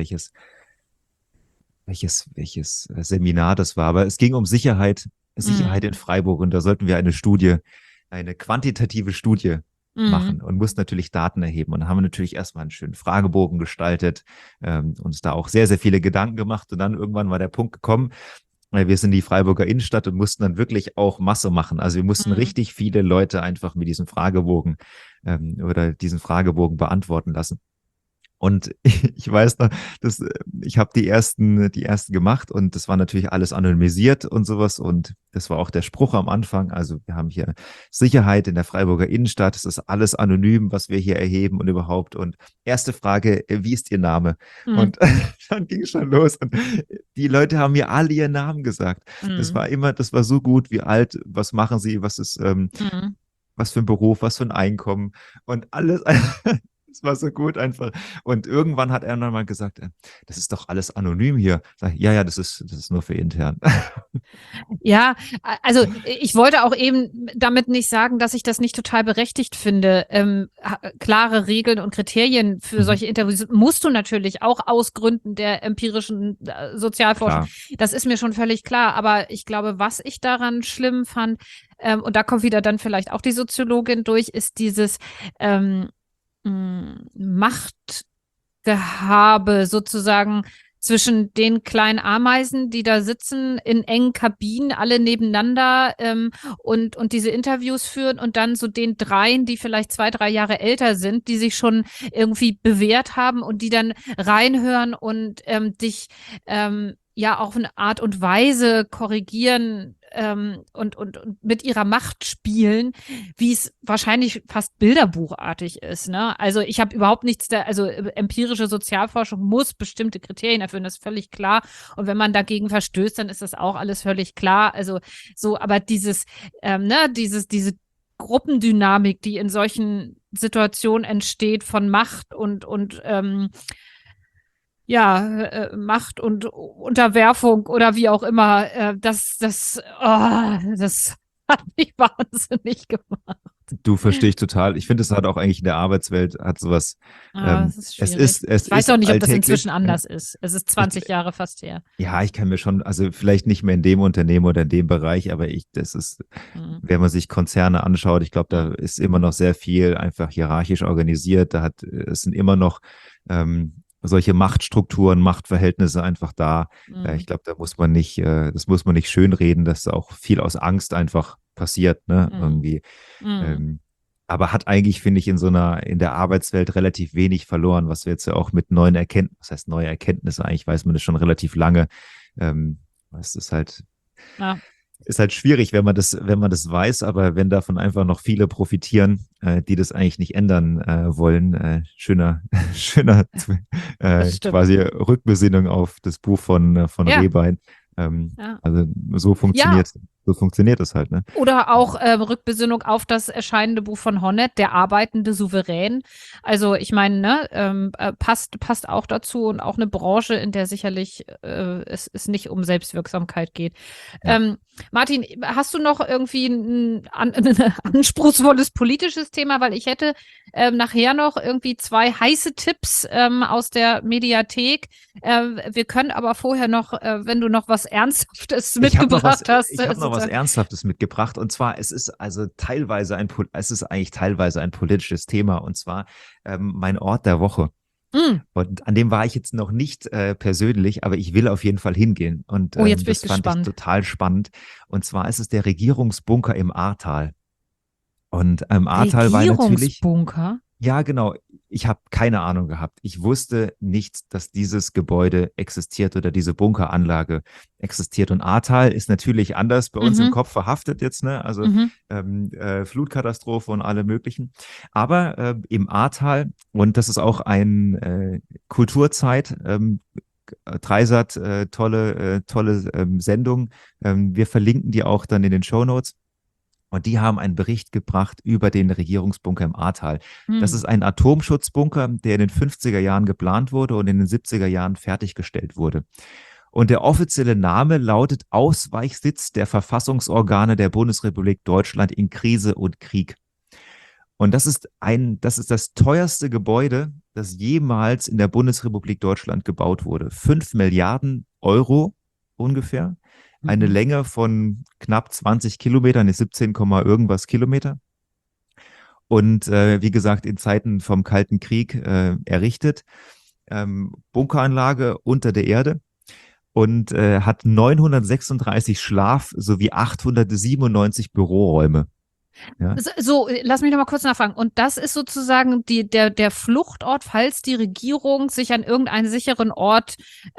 welches Seminar das war, aber es ging um Sicherheit in Freiburg und da sollten wir eine quantitative Studie machen und mussten natürlich Daten erheben und haben natürlich erstmal einen schönen Fragebogen gestaltet, uns da auch sehr, sehr viele Gedanken gemacht und dann irgendwann war der Punkt gekommen, wir sind in die Freiburger Innenstadt und mussten dann wirklich auch Masse machen. Also wir mussten richtig viele Leute einfach mit diesem Fragebogen oder diesen Fragebogen beantworten lassen. Und ich weiß noch, ich habe die ersten gemacht und das war natürlich alles anonymisiert und sowas. Und das war auch der Spruch am Anfang. Also wir haben hier Sicherheit in der Freiburger Innenstadt. Es ist alles anonym, was wir hier erheben und überhaupt. Und erste Frage, wie ist Ihr Name? Und dann ging es schon los. Und die Leute haben mir alle ihren Namen gesagt. Das war so gut, wie alt, was machen Sie, was ist, was für ein Beruf, was für ein Einkommen und alles. Es war so gut einfach. Und irgendwann hat er dann mal gesagt, das ist doch alles anonym hier. Sag ich, ja, das ist nur für intern. Ja, also ich wollte auch eben damit nicht sagen, dass ich das nicht total berechtigt finde. Klare Regeln und Kriterien für solche Interviews musst du natürlich auch aus Gründen der empirischen Sozialforschung. Klar. Das ist mir schon völlig klar. Aber ich glaube, was ich daran schlimm fand, und da kommt wieder dann vielleicht auch die Soziologin durch, ist dieses Machtgehabe sozusagen zwischen den kleinen Ameisen, die da sitzen in engen Kabinen, alle nebeneinander und diese Interviews führen und dann so den dreien, die vielleicht 2, 3 Jahre älter sind, die sich schon irgendwie bewährt haben und die dann reinhören und dich ja auf eine Art und Weise korrigieren und mit ihrer Macht spielen, wie es wahrscheinlich fast bilderbuchartig ist. Ne? Also ich habe überhaupt nichts da, also empirische Sozialforschung muss bestimmte Kriterien erfüllen, das ist völlig klar. Und wenn man dagegen verstößt, dann ist das auch alles völlig klar. Also so, aber diese Gruppendynamik, die in solchen Situationen entsteht von Macht und Macht und Unterwerfung oder wie auch immer, das hat mich wahnsinnig gemacht. Du verstehst total. Ich finde, es hat auch eigentlich in der Arbeitswelt hat sowas. Das ist schwierig. Es ich weiß ist auch nicht, ob das alltäglich. inzwischen anders ist. Es ist 20 Jahre fast her. Ja, ich kann mir schon, also vielleicht nicht mehr in dem Unternehmen oder in dem Bereich, aber wenn man sich Konzerne anschaut, ich glaube, da ist immer noch sehr viel einfach hierarchisch organisiert. Es sind immer noch solche Machtstrukturen, Machtverhältnisse einfach da. Ich glaube, das muss man nicht schönreden, dass auch viel aus Angst einfach passiert, ne, irgendwie. Aber hat eigentlich, finde ich, in der Arbeitswelt relativ wenig verloren, was wir jetzt ja auch mit neuen Erkenntnissen, was heißt neue Erkenntnisse? Eigentlich weiß man das schon relativ lange. Es ist halt, ist halt schwierig, wenn man das weiß, aber wenn davon einfach noch viele profitieren, die das eigentlich nicht ändern wollen, schöner quasi Rückbesinnung auf das Buch von Rehbein. Also so funktioniert das halt, ne? Oder auch Rückbesinnung auf das erscheinende Buch von Honneth, Der arbeitende Souverän. Also ich meine, ne, passt auch dazu und auch eine Branche, in der sicherlich es nicht um Selbstwirksamkeit geht. Ja. Martin, hast du noch irgendwie ein anspruchsvolles politisches Thema? Weil ich hätte nachher noch irgendwie 2 heiße Tipps aus der Mediathek. Wir können aber vorher noch, wenn du noch was Ernsthaftes mitgebracht hast. Ich habe noch was Ernsthaftes mitgebracht, und zwar es ist eigentlich teilweise ein politisches Thema, und zwar mein Ort der Woche. Und an dem war ich jetzt noch nicht persönlich, aber ich will auf jeden Fall hingehen. Und jetzt bin das fand ich total spannend. Und zwar ist es der Regierungsbunker im Ahrtal. Und im Ahrtal war natürlich. Regierungsbunker? Ja, genau. Ich habe keine Ahnung gehabt. Ich wusste nicht, dass dieses Gebäude existiert oder diese Bunkeranlage existiert. Und Ahrtal ist natürlich anders bei uns im Kopf verhaftet jetzt, ne? Also Flutkatastrophe und alle möglichen. Aber im Ahrtal, und das ist auch ein Kulturzeit, Dreisat, tolle Sendung. Wir verlinken die auch dann in den Shownotes. Und die haben einen Bericht gebracht über den Regierungsbunker im Ahrtal. Das ist ein Atomschutzbunker, der in den 50er Jahren geplant wurde und in den 70er Jahren fertiggestellt wurde. Und der offizielle Name lautet Ausweichsitz der Verfassungsorgane der Bundesrepublik Deutschland in Krise und Krieg. Und das ist das teuerste Gebäude, das jemals in der Bundesrepublik Deutschland gebaut wurde. 5 Milliarden Euro ungefähr. Eine Länge von knapp 20 Kilometern, 17, irgendwas Kilometer. Und wie gesagt, in Zeiten vom Kalten Krieg errichtet. Bunkeranlage unter der Erde und hat 936 Schlaf- sowie 897 Büroräume. Ja. So, lass mich noch mal kurz nachfragen. Und das ist sozusagen der Fluchtort, falls die Regierung sich an irgendeinen sicheren Ort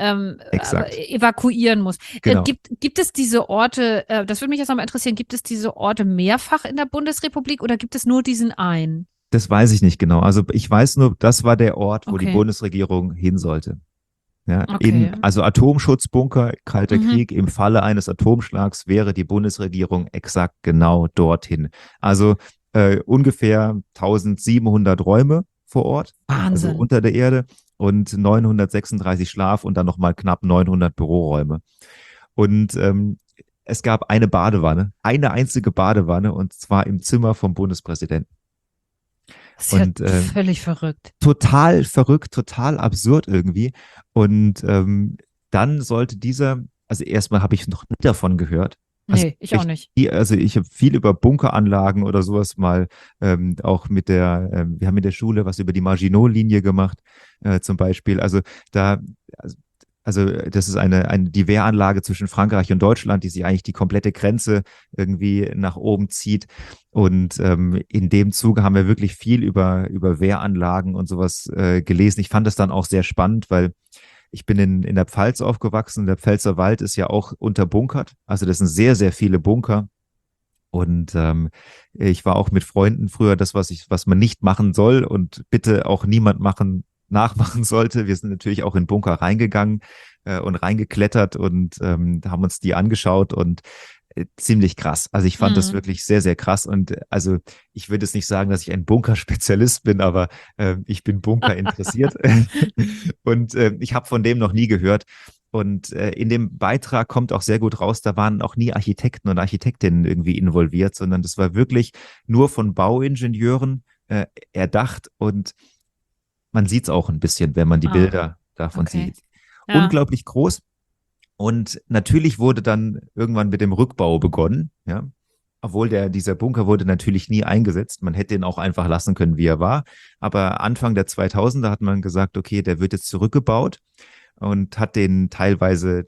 evakuieren muss. Genau. Gibt es diese Orte, das würde mich jetzt noch mal interessieren, gibt es diese Orte mehrfach in der Bundesrepublik oder gibt es nur diesen einen? Das weiß ich nicht genau. Also ich weiß nur, das war der Ort, wo die Bundesregierung hin sollte. Ja, also Atomschutzbunker, Kalter Krieg, im Falle eines Atomschlags wäre die Bundesregierung exakt genau dorthin. Also ungefähr 1700 Räume vor Ort, also Wahnsinn. unter der Erde, und 936 Schlaf- und dann nochmal knapp 900 Büroräume. Und es gab eine Badewanne, eine einzige Badewanne, und zwar im Zimmer vom Bundespräsidenten. Das ist ja Und völlig verrückt. total verrückt, total absurd irgendwie. Und dann sollte also erstmal habe ich noch nie davon gehört. Also Nee, ich auch nicht. also ich habe viel über Bunkeranlagen oder sowas mal auch wir haben in der Schule was über die Maginot-Linie gemacht, zum Beispiel. Also da, das ist die Wehranlage zwischen Frankreich und Deutschland, die sich eigentlich die komplette Grenze irgendwie nach oben zieht. Und in dem Zuge haben wir wirklich viel über Wehranlagen und sowas gelesen. Ich fand das dann auch sehr spannend, weil ich bin in der Pfalz aufgewachsen. Der Pfälzerwald ist ja auch unterbunkert. Also das sind sehr, sehr viele Bunker. Und ich war auch mit Freunden früher was man nicht machen soll und bitte auch niemand nachmachen sollte. Wir sind natürlich auch in Bunker reingegangen und reingeklettert und haben uns die angeschaut und ziemlich krass. Also ich fand das Mhm. wirklich sehr, sehr krass. Und also ich würde jetzt nicht sagen, dass ich ein Bunkerspezialist bin, aber ich bin Bunker interessiert. Und ich habe von dem noch nie gehört. Und in dem Beitrag kommt auch sehr gut raus, da waren auch nie Architekten und Architektinnen irgendwie involviert, sondern das war wirklich nur von Bauingenieuren erdacht, und man sieht es auch ein bisschen, wenn man die Ah, Bilder davon okay. sieht. Ja, Unglaublich groß. Und natürlich wurde dann irgendwann mit dem Rückbau begonnen, ja. Obwohl dieser Bunker wurde natürlich nie eingesetzt. Man hätte ihn auch einfach lassen können, wie er war. Aber Anfang der 2000er hat man gesagt, okay, der wird jetzt zurückgebaut, und hat den teilweise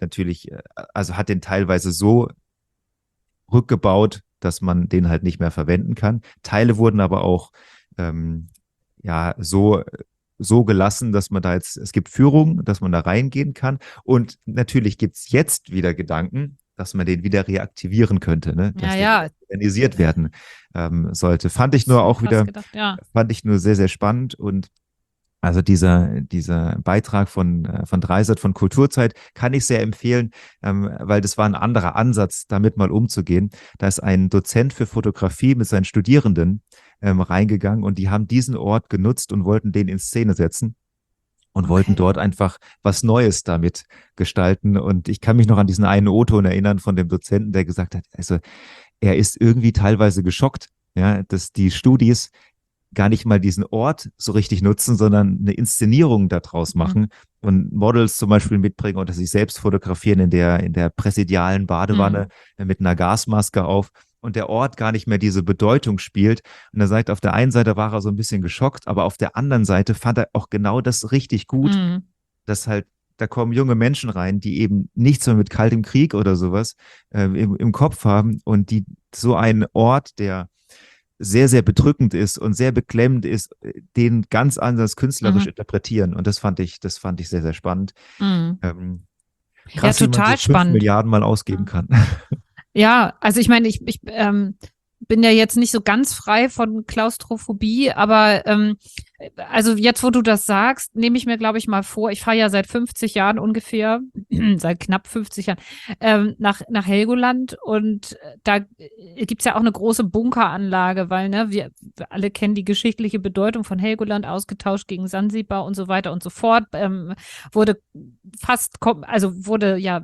so rückgebaut, dass man den halt nicht mehr verwenden kann. Teile wurden aber auch ähm, ja so gelassen, dass es gibt Führungen, dass man da reingehen kann. Und natürlich gibt es jetzt wieder Gedanken, dass man den wieder reaktivieren könnte, ne? ja, Dass der wieder ja. modernisiert werden sollte. Das ist ja krass gedacht, ja. Fand ich nur sehr, sehr spannend. Und also dieser Beitrag von Dreisat von Kulturzeit kann ich sehr empfehlen, weil das war ein anderer Ansatz, damit mal umzugehen. Da ist ein Dozent für Fotografie mit seinen Studierenden reingegangen, und die haben diesen Ort genutzt und wollten den in Szene setzen und wollten Okay. dort einfach was Neues damit gestalten. Und ich kann mich noch an diesen einen O-Ton erinnern von dem Dozenten, der gesagt hat, also er ist irgendwie teilweise geschockt, ja, dass die Studis gar nicht mal diesen Ort so richtig nutzen, sondern eine Inszenierung daraus Mhm. machen und Models zum Beispiel mitbringen oder sich selbst fotografieren in der präsidialen Badewanne Mhm. mit einer Gasmaske auf, und der Ort gar nicht mehr diese Bedeutung spielt. Und er sagt, auf der einen Seite war er so ein bisschen geschockt, aber auf der anderen Seite fand er auch genau das richtig gut, Mhm. dass halt da kommen junge Menschen rein, die eben nichts mehr mit Kaltem Krieg oder sowas im Kopf haben, und die so einen Ort, der sehr, sehr bedrückend ist und sehr beklemmend ist, den ganz anders künstlerisch Mhm. interpretieren. Und das fand ich sehr, sehr spannend. Mhm. Ähm, Ja, krass, wie man so total 5 spannend. Milliarden mal ausgeben Ja. kann. Ja, also ich meine, ich bin ja jetzt nicht so ganz frei von Klaustrophobie, aber also jetzt, wo du das sagst, nehme ich mir, glaube ich, mal vor, ich fahre ja seit 50 Jahren ungefähr, seit knapp 50 Jahren, nach Helgoland, und da gibt's ja auch eine große Bunkeranlage, weil ne, wir alle kennen die geschichtliche Bedeutung von Helgoland, ausgetauscht gegen Sansibar und so weiter und so fort, wurde wurde ja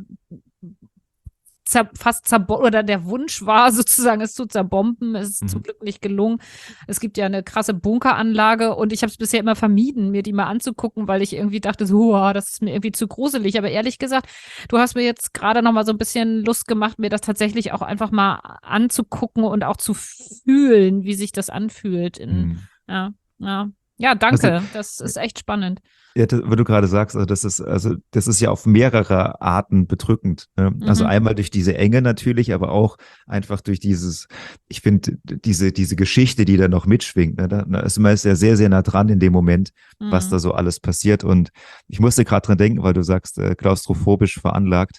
oder der Wunsch war sozusagen, es zu zerbomben. Es ist zum Mhm. Glück nicht gelungen. Es gibt ja eine krasse Bunkeranlage, und ich habe es bisher immer vermieden, mir die mal anzugucken, weil ich irgendwie dachte, so, das ist mir irgendwie zu gruselig. Aber ehrlich gesagt, du hast mir jetzt gerade noch mal so ein bisschen Lust gemacht, mir das tatsächlich auch einfach mal anzugucken und auch zu fühlen, wie sich das anfühlt. Mhm. Ja, ja. Ja, Also, danke. Das ist echt spannend. ja, wenn du gerade sagst, also das ist ja auf mehrere Arten bedrückend. Ne? Also Mhm. einmal durch diese Enge natürlich, aber auch einfach durch ich finde, diese Geschichte, die da noch mitschwingt, ne? Da ist man ja sehr, sehr nah dran in dem Moment, was da Mhm. so alles passiert. Und ich musste gerade dran denken, weil du sagst, klaustrophobisch veranlagt.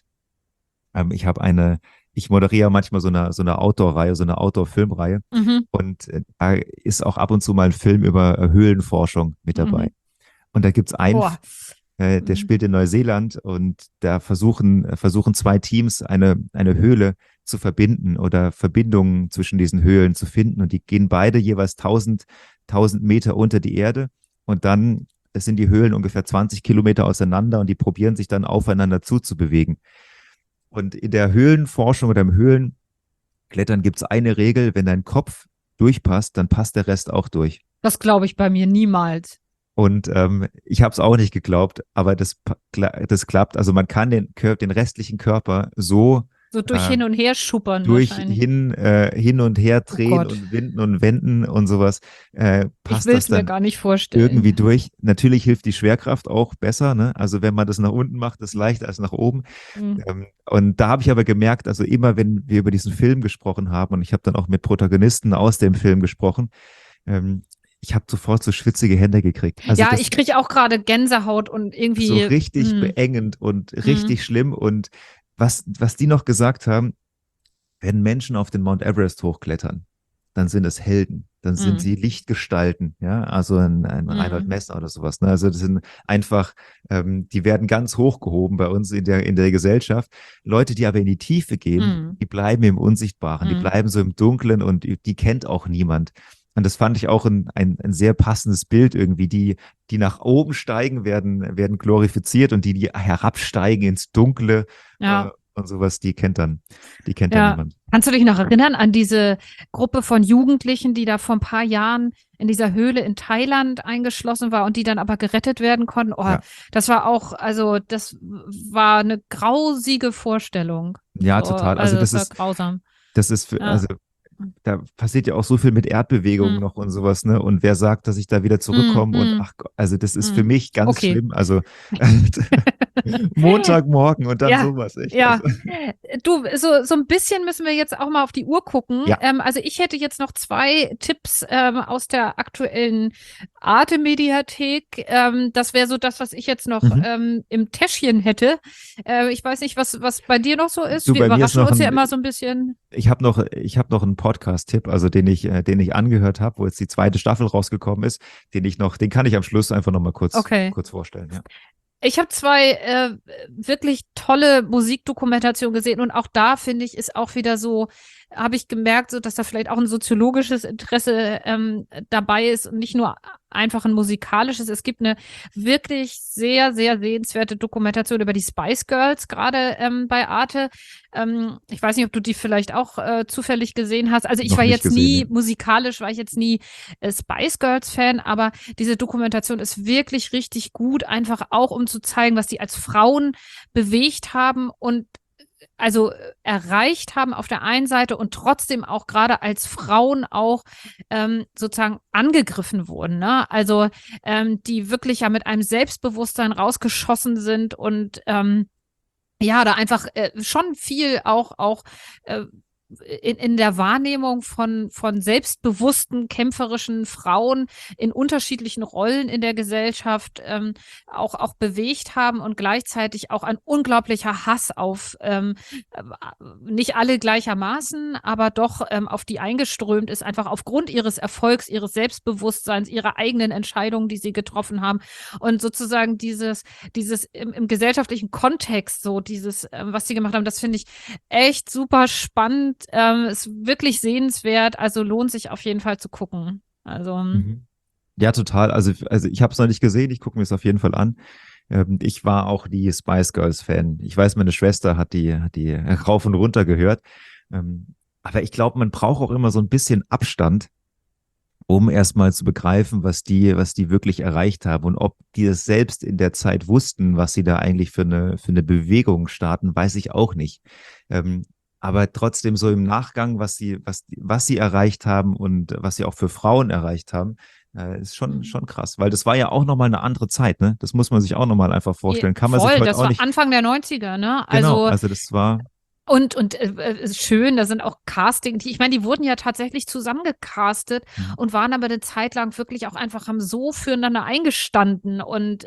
Ich moderiere manchmal so eine Outdoor-Reihe, so eine Outdoor-Filmreihe. Mhm. Und da ist auch ab und zu mal ein Film über Höhlenforschung mit dabei. Mhm. Und da gibt's einen, Boah. der Mhm. spielt in Neuseeland, und da versuchen zwei Teams eine Höhle zu verbinden oder Verbindungen zwischen diesen Höhlen zu finden. Und die gehen beide jeweils 1000 Meter unter die Erde und dann sind die Höhlen ungefähr 20 Kilometer auseinander und die probieren sich dann aufeinander zuzubewegen. Und in der Höhlenforschung oder im Höhlenklettern gibt es eine Regel: Wenn dein Kopf durchpasst, dann passt der Rest auch durch. Das glaube ich bei mir niemals. Und ich habe es auch nicht geglaubt, aber das klappt. Also man kann den restlichen Körper so So durch äh, hin und her schuppern wahrscheinlich. hin und her Oh drehen Gott. und winden und wenden und sowas, Ich passt will das es mir dann gar nicht vorstellen. irgendwie durch. Natürlich hilft die Schwerkraft auch besser, ne? Also wenn man das nach unten macht, ist leichter als nach oben. Hm. Und da habe ich aber gemerkt, also immer wenn wir über diesen Film gesprochen haben und ich habe dann auch mit Protagonisten aus dem Film gesprochen, ähm, ich habe sofort so schwitzige Hände gekriegt. Also Ja, das ich kriege auch gerade Gänsehaut und ist so irgendwie, richtig beengend und richtig schlimm. Und was die noch gesagt haben: Wenn Menschen auf den Mount Everest hochklettern, dann sind es Helden, dann sind mm, sie Lichtgestalten, ja, also ein Reinhold mm, Messner oder sowas. Ne? Also das sind einfach, die werden ganz hochgehoben bei uns in der Gesellschaft. Leute, die aber in die Tiefe gehen, mm, die bleiben im Unsichtbaren, die mm. bleiben so im Dunklen und die kennt auch niemand. Und das fand ich auch ein sehr passendes Bild irgendwie. Die nach oben steigen, werden glorifiziert, und die herabsteigen ins Dunkle Ja. und sowas, die kennt dann Ja, niemand. kannst du dich noch erinnern an diese Gruppe von Jugendlichen, die da vor ein paar Jahren in dieser Höhle in Thailand eingeschlossen war und die dann aber gerettet werden konnten? Oh, Ja, das war auch, also das war eine grausige Vorstellung. ja, So, total. also das war grausam. Ja. Also da passiert ja auch so viel mit Erdbewegungen Mm, noch und sowas, ne? Und wer sagt, dass ich da wieder mm, zurückkomme? Und mm, ach Gott, also das ist für mm. mich ganz Okay. schlimm. Also Montagmorgen und dann Ja, sowas, echt. ja. Also, Du, so ein bisschen müssen wir jetzt auch mal auf die Uhr gucken. ja. Also ich hätte jetzt noch zwei Tipps aus der aktuellen Arte-Mediathek. Das wäre so das, was ich jetzt noch Mhm. im Täschchen hätte. Ich weiß nicht, was bei dir noch so ist. Du, Wir bei mir ist überraschen noch uns ja immer so ein bisschen. ich habe noch einen Podcast-Tipp, also den ich angehört habe, wo jetzt die zweite Staffel rausgekommen ist, den kann ich am Schluss einfach noch mal Okay. kurz vorstellen, ja. Ich habe zwei wirklich tolle Musikdokumentationen gesehen und auch da finde ich, ist auch wieder so, habe ich gemerkt, so dass da vielleicht auch ein soziologisches Interesse dabei ist und nicht nur einfach ein musikalisches. Es gibt eine wirklich sehr, sehr sehenswerte Dokumentation über die Spice Girls, gerade bei Arte. Ich weiß nicht, ob du die vielleicht auch zufällig gesehen hast. Also ich Noch war nicht jetzt gesehen, nie, ja. musikalisch war ich jetzt nie Spice Girls Fan, aber diese Dokumentation ist wirklich richtig gut, einfach auch um zu zeigen, was die als Frauen bewegt haben und also erreicht haben auf der einen Seite und trotzdem auch gerade als Frauen auch sozusagen angegriffen wurden. Ne? Also die wirklich ja mit einem Selbstbewusstsein rausgeschossen sind und ja, da einfach schon viel auch in der Wahrnehmung von selbstbewussten, kämpferischen Frauen in unterschiedlichen Rollen in der Gesellschaft auch bewegt haben und gleichzeitig auch ein unglaublicher Hass auf nicht alle gleichermaßen, aber doch auf die eingeströmt ist, einfach aufgrund ihres Erfolgs, ihres Selbstbewusstseins, ihrer eigenen Entscheidungen, die sie getroffen haben. Und sozusagen dieses im gesellschaftlichen Kontext, so dieses, was sie gemacht haben, das finde ich echt super spannend. Ist wirklich sehenswert, also lohnt sich auf jeden Fall zu gucken. Also, Mhm. Ja, total. Also ich habe es noch nicht gesehen, ich gucke mir es auf jeden Fall an. Ich war auch die Spice Girls Fan. Ich weiß, meine Schwester hat die rauf und runter gehört. Aber ich glaube, man braucht auch immer so ein bisschen Abstand, um erstmal zu begreifen, was die wirklich erreicht haben und ob die es selbst in der Zeit wussten, was sie da eigentlich für eine Bewegung starten, weiß ich auch nicht. Ähm, aber trotzdem so im Nachgang, was sie erreicht haben und was sie auch für Frauen erreicht haben, ist schon krass, weil das war ja auch nochmal eine andere Zeit, ne? Das muss man sich auch nochmal einfach vorstellen. Kann man sich voll, heute das auch war nicht, Anfang der 90er, ne? genau, Also, also das war, schön, da sind auch Casting, ich meine, die wurden ja tatsächlich zusammengecastet mhm. und waren aber eine Zeit lang wirklich auch einfach, haben so füreinander eingestanden und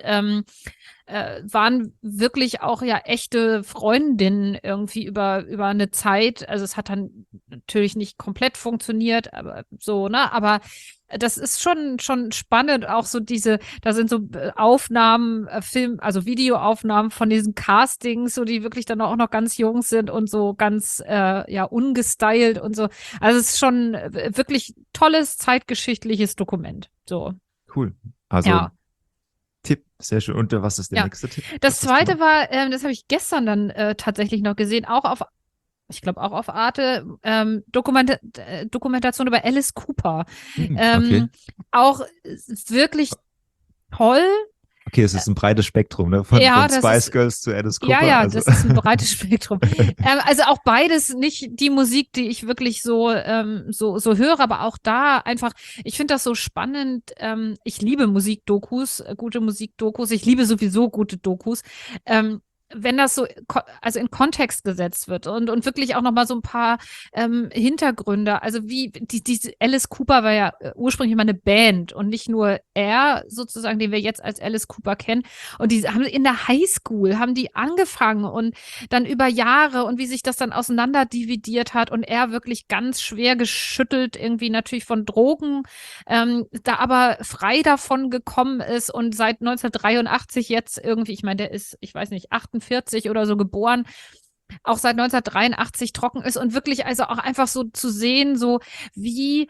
waren wirklich auch ja echte Freundinnen irgendwie über eine Zeit. Also es hat dann natürlich nicht komplett funktioniert, aber so, ne? Aber das ist schon spannend, auch so da sind so Aufnahmen, also Videoaufnahmen von diesen Castings, so die wirklich dann auch noch ganz jung sind und so ganz ja ungestylt und so. Also es ist schon wirklich tolles zeitgeschichtliches Dokument. So. Cool. Also Ja. Tipp, sehr schön. Und was ist der Ja, nächste Tipp? das Was hast du zweite noch? war, das habe ich gestern dann tatsächlich noch gesehen, ich glaube auch auf Arte, Dokumentation über Alice Cooper. Okay. Ähm, auch wirklich toll. Okay, es ist ein breites Spektrum, ne? Von Ja, das Spice ist, Girls zu Alice ja, Cooper. ja, Also das ist ein breites Spektrum. Also auch beides nicht die Musik, die ich wirklich so höre, aber auch da einfach, ich finde das so spannend. Ich liebe Musikdokus, gute Musikdokus. Ich liebe sowieso gute Dokus. Wenn das so, also in Kontext gesetzt wird und wirklich auch nochmal so ein paar Hintergründe. Also diese Alice Cooper war ja ursprünglich mal eine Band und nicht nur er sozusagen, den wir jetzt als Alice Cooper kennen. Und die haben in der Highschool, haben die angefangen und dann über Jahre und wie sich das dann auseinander dividiert hat und er wirklich ganz schwer geschüttelt irgendwie natürlich von Drogen, da aber frei davon gekommen ist und seit 1983 jetzt irgendwie, ich meine, der ist, ich weiß nicht, 48 oder so geboren, auch seit 1983 trocken ist und wirklich also auch einfach so zu sehen, so wie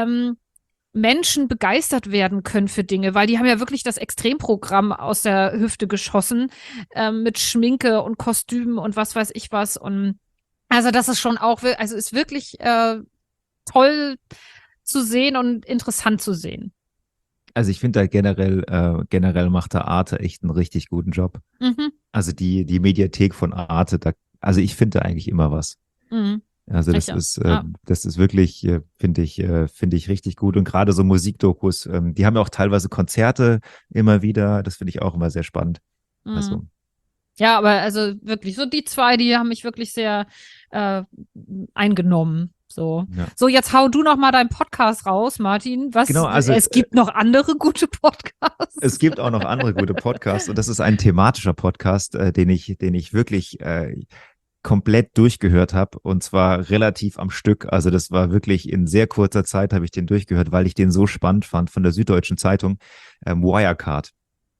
Menschen begeistert werden können für Dinge, weil die haben ja wirklich das Extremprogramm aus der Hüfte geschossen, mit Schminke und Kostümen und was weiß ich was. Und also das ist schon auch, also ist wirklich toll zu sehen und interessant zu sehen. Also ich finde da generell macht da Arte echt einen richtig guten Job. Mhm. Also die Mediathek von Arte, also ich finde da eigentlich immer was. Mhm. Also Sicher. Ja. das ist wirklich, finde ich richtig gut. Und gerade so Musikdokus, die haben ja auch teilweise Konzerte immer wieder. Das finde ich auch immer sehr spannend. Mhm. Also, Ja, aber also wirklich, so die zwei, die haben mich wirklich sehr äh, eingenommen. So. ja. So, jetzt hau du noch mal deinen Podcast raus, Martin. Genau, also Es gibt noch andere gute es Podcasts. gibt auch noch andere gute Podcasts und das ist ein thematischer Podcast, den ich wirklich komplett durchgehört habe und zwar relativ am Stück. Also das war wirklich in sehr kurzer Zeit habe ich den durchgehört, weil ich den so spannend fand von der Süddeutschen Zeitung. Wirecard.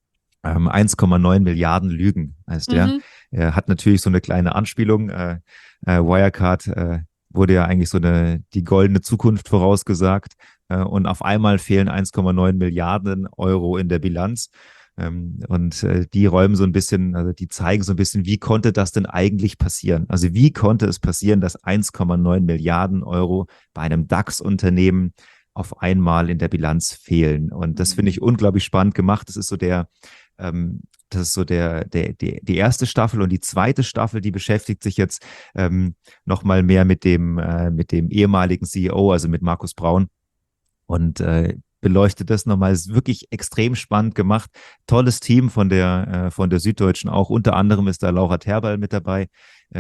1,9 Milliarden Lügen heißt der. Mhm. Er hat natürlich so eine kleine Anspielung. Wirecard wurde ja eigentlich die goldene Zukunft vorausgesagt. Und auf einmal fehlen 1,9 Milliarden Euro in der Bilanz. Und die räumen so ein bisschen, also die zeigen so ein bisschen, wie konnte das denn eigentlich passieren? Also wie konnte es passieren, dass 1,9 Milliarden Euro bei einem DAX-Unternehmen auf einmal in der Bilanz fehlen? Und das finde ich unglaublich spannend gemacht. Das ist so die erste Staffel und die zweite Staffel, die beschäftigt sich jetzt nochmal mehr mit mit dem ehemaligen CEO, also mit Markus Braun und beleuchtet das nochmal. Ist wirklich extrem spannend gemacht. Tolles Team von der Süddeutschen auch. Unter anderem ist da Laura Terberl mit dabei,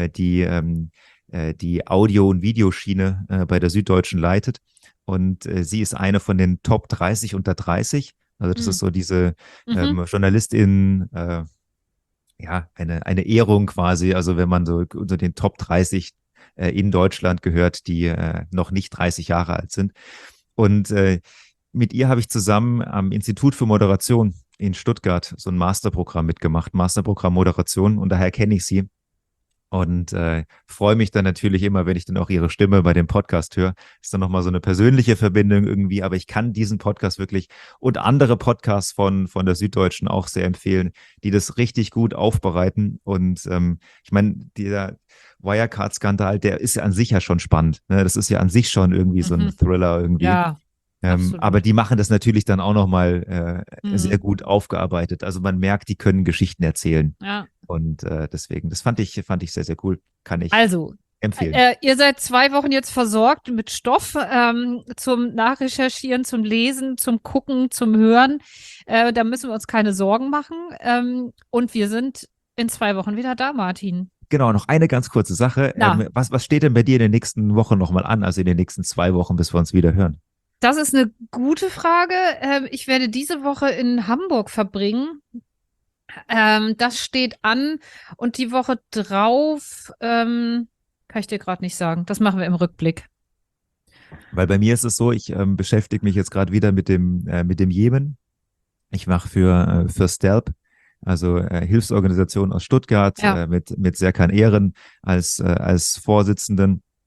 die Audio- und Videoschiene bei der Süddeutschen leitet. Und sie ist eine von den Top 30 unter 30. Also das ist Mhm. so diese Mhm. Journalistin, ja, eine Ehrung quasi. Also wenn man so unter den Top 30 in Deutschland gehört, die noch nicht 30 Jahre alt sind. Und mit ihr habe ich zusammen am Institut für Moderation in Stuttgart so ein Masterprogramm mitgemacht, Masterprogramm Moderation. Und daher kenne ich sie. Und freue mich dann natürlich immer, wenn ich dann auch ihre Stimme bei dem Podcast höre. Ist dann nochmal so eine persönliche Verbindung irgendwie, aber ich kann diesen Podcast wirklich und andere Podcasts von der Süddeutschen auch sehr empfehlen, die das richtig gut aufbereiten. Und ich meine, dieser Wirecard-Skandal, der ist ja an sich ja schon spannend. Ne? Das ist ja an sich schon irgendwie so ein Mhm. Thriller irgendwie. Ja, Aber absolut. die machen das natürlich dann auch nochmal sehr Mhm. gut aufgearbeitet. Also man merkt, die können Geschichten erzählen. Ja. Und deswegen, fand ich sehr, sehr cool. Kann ich Also, empfehlen. ihr seid 2 Wochen jetzt versorgt mit Stoff zum Nachrecherchieren, zum Lesen, zum Gucken, zum Hören. Da müssen wir uns keine Sorgen machen. Und wir sind in 2 Wochen wieder da, Martin. Genau, noch eine ganz kurze Sache. Na, Was steht denn bei dir in den nächsten Wochen nochmal an, also in den nächsten 2 Wochen, bis wir uns wieder hören? das ist eine gute Frage. Ich werde diese Woche in Hamburg verbringen. Das steht an. Und die Woche drauf, kann ich dir gerade nicht sagen. Das machen wir im Rückblick. Weil bei mir ist es so, ich beschäftige mich jetzt gerade wieder mit dem Jemen. Ich mache für STELP, also Hilfsorganisation aus Stuttgart, Ja. mit Serkan Ehren als Vorsitzenden.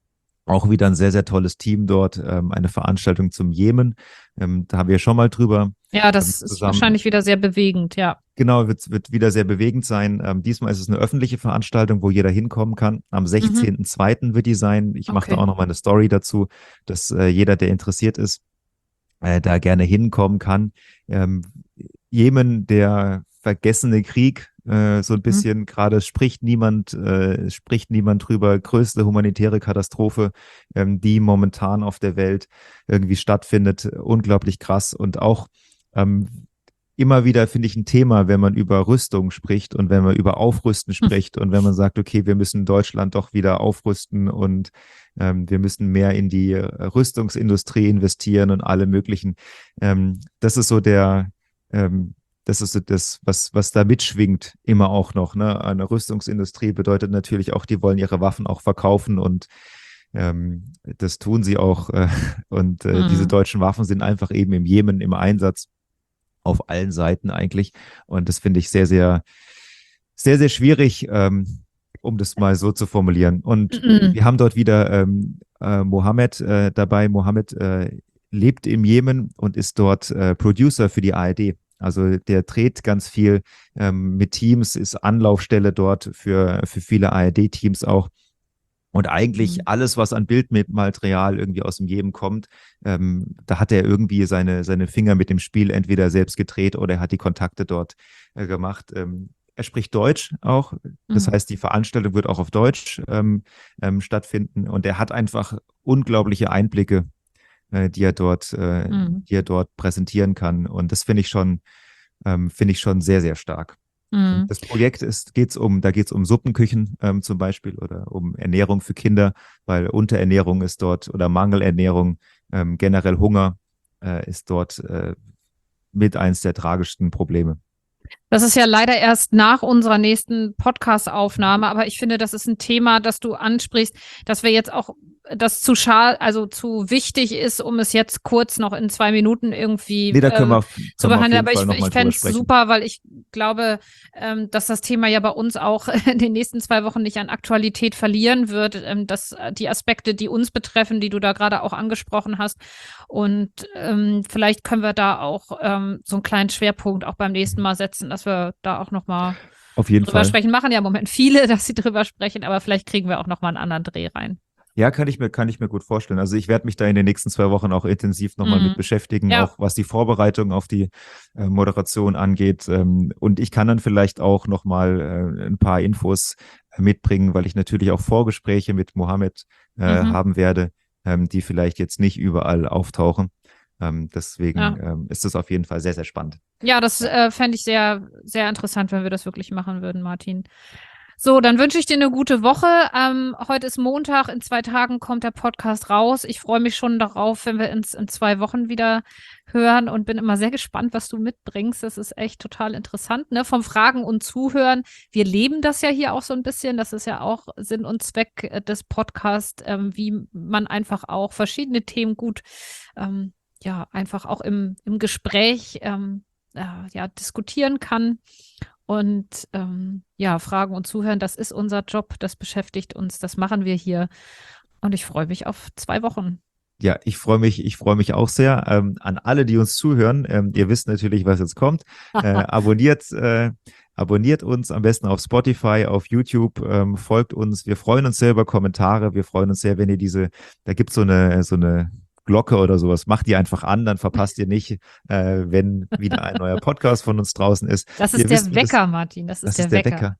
Auch wieder ein sehr, sehr tolles Team dort, eine Veranstaltung zum Jemen. Da haben wir schon mal drüber. Ja, das ist wahrscheinlich wieder sehr bewegend, ja. Genau, wird wieder sehr bewegend sein. Diesmal ist es eine öffentliche Veranstaltung, wo jeder hinkommen kann. Am 16.02. wird die sein. Ich mache da auch noch mal eine Story dazu, dass jeder, der interessiert ist, da gerne hinkommen kann. Jemen, der vergessene Krieg, so ein bisschen, gerade spricht niemand drüber. Größte humanitäre Katastrophe, die momentan auf der Welt irgendwie stattfindet. Unglaublich krass und auch immer wieder, finde ich, ein Thema, wenn man über Rüstung spricht und wenn man über Aufrüsten spricht und wenn man sagt, okay, wir müssen Deutschland doch wieder aufrüsten und wir müssen mehr in die Rüstungsindustrie investieren und alle möglichen. Das ist so das ist so das, was da mitschwingt, immer auch noch. Ne? Eine Rüstungsindustrie bedeutet natürlich auch, die wollen ihre Waffen auch verkaufen und das tun sie auch. Und diese deutschen Waffen sind einfach eben im Jemen im Einsatz. Auf allen Seiten eigentlich. Und das finde ich sehr, sehr, sehr, sehr schwierig, um das mal so zu formulieren. Und wir haben dort wieder Mohammed dabei. Mohammed lebt im Jemen und ist dort Producer für die ARD. Also der dreht ganz viel mit Teams, ist Anlaufstelle dort für viele ARD-Teams auch. Und eigentlich alles, was an Bildmaterial irgendwie aus dem Jemen kommt, da hat er irgendwie seine Finger mit dem Spiel entweder selbst gedreht oder er hat die Kontakte dort gemacht. Er spricht Deutsch auch. Das heißt, die Veranstaltung wird auch auf Deutsch stattfinden. Und er hat einfach unglaubliche Einblicke, die er dort präsentieren kann. Und das finde ich schon sehr, sehr stark. Das Projekt da geht es um Suppenküchen zum Beispiel oder um Ernährung für Kinder, weil Unterernährung ist dort oder Mangelernährung, generell Hunger ist dort mit eins der tragischsten Probleme. Das ist ja leider erst nach unserer nächsten Podcast-Aufnahme, aber ich finde, das ist ein Thema, das du ansprichst, dass wir jetzt auch das zu wichtig ist, um es jetzt kurz noch in 2 Minuten irgendwie da können wir zu behandeln. Aber ich fände es super, weil ich glaube, dass das Thema ja bei uns auch in den nächsten 2 Wochen nicht an Aktualität verlieren wird, dass die Aspekte, die uns betreffen, die du da gerade auch angesprochen hast. Und vielleicht können wir da auch so einen kleinen Schwerpunkt auch beim nächsten Mal setzen, dass wir da auch nochmal drüber sprechen. Machen ja im Moment viele, dass sie drüber sprechen, aber vielleicht kriegen wir auch nochmal einen anderen Dreh rein. Ja, kann ich mir gut vorstellen. Also ich werde mich da in den nächsten 2 Wochen auch intensiv nochmal mit beschäftigen, auch was die Vorbereitung auf die Moderation angeht. Und ich kann dann vielleicht auch nochmal ein paar Infos mitbringen, weil ich natürlich auch Vorgespräche mit Mohammed haben werde, die vielleicht jetzt nicht überall auftauchen. Deswegen ist es auf jeden Fall sehr, sehr spannend. Ja, das fände ich sehr, sehr interessant, wenn wir das wirklich machen würden, Martin. So, dann wünsche ich dir eine gute Woche. Heute ist Montag, in 2 Tagen kommt der Podcast raus. Ich freue mich schon darauf, wenn wir uns in 2 Wochen wieder hören und bin immer sehr gespannt, was du mitbringst. Das ist echt total interessant, ne? Vom Fragen und Zuhören. Wir leben das ja hier auch so ein bisschen. Das ist ja auch Sinn und Zweck des Podcasts, wie man einfach auch verschiedene Themen gut, einfach auch im Gespräch diskutieren kann. Und Fragen und Zuhören, das ist unser Job, das beschäftigt uns, das machen wir hier. Und ich freue mich auf 2 Wochen. Ja, ich freue mich auch sehr. An alle, die uns zuhören, ihr wisst natürlich, was jetzt kommt. Abonniert uns am besten auf Spotify, auf YouTube, folgt uns. Wir freuen uns sehr über Kommentare. Wir freuen uns sehr, wenn ihr da gibt es so eine Glocke oder sowas, macht die einfach an, dann verpasst ihr nicht, wenn wieder ein neuer Podcast von uns draußen ist. Das ist der Wecker, Martin, das ist der Wecker.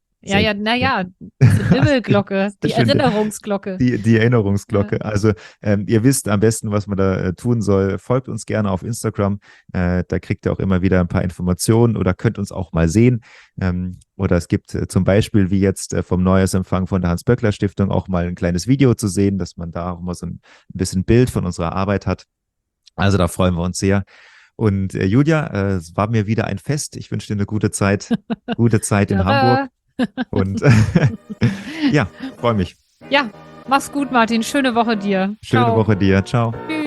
Die Bimmelglocke, die Erinnerungsglocke. Die Erinnerungsglocke. Ja. Also ihr wisst am besten, was man da tun soll. Folgt uns gerne auf Instagram. Da kriegt ihr auch immer wieder ein paar Informationen oder könnt uns auch mal sehen. Oder es gibt zum Beispiel, wie jetzt vom Neujahrsempfang von der Hans-Böckler-Stiftung, auch mal ein kleines Video zu sehen, dass man da auch mal so ein bisschen Bild von unserer Arbeit hat. Also da freuen wir uns sehr. Und Julia, es war mir wieder ein Fest. Ich wünsche dir eine gute Zeit in Hamburg. Und freue mich. Ja, mach's gut, Martin. Schöne Woche dir. Schöne Woche dir. Ciao. Tschüss.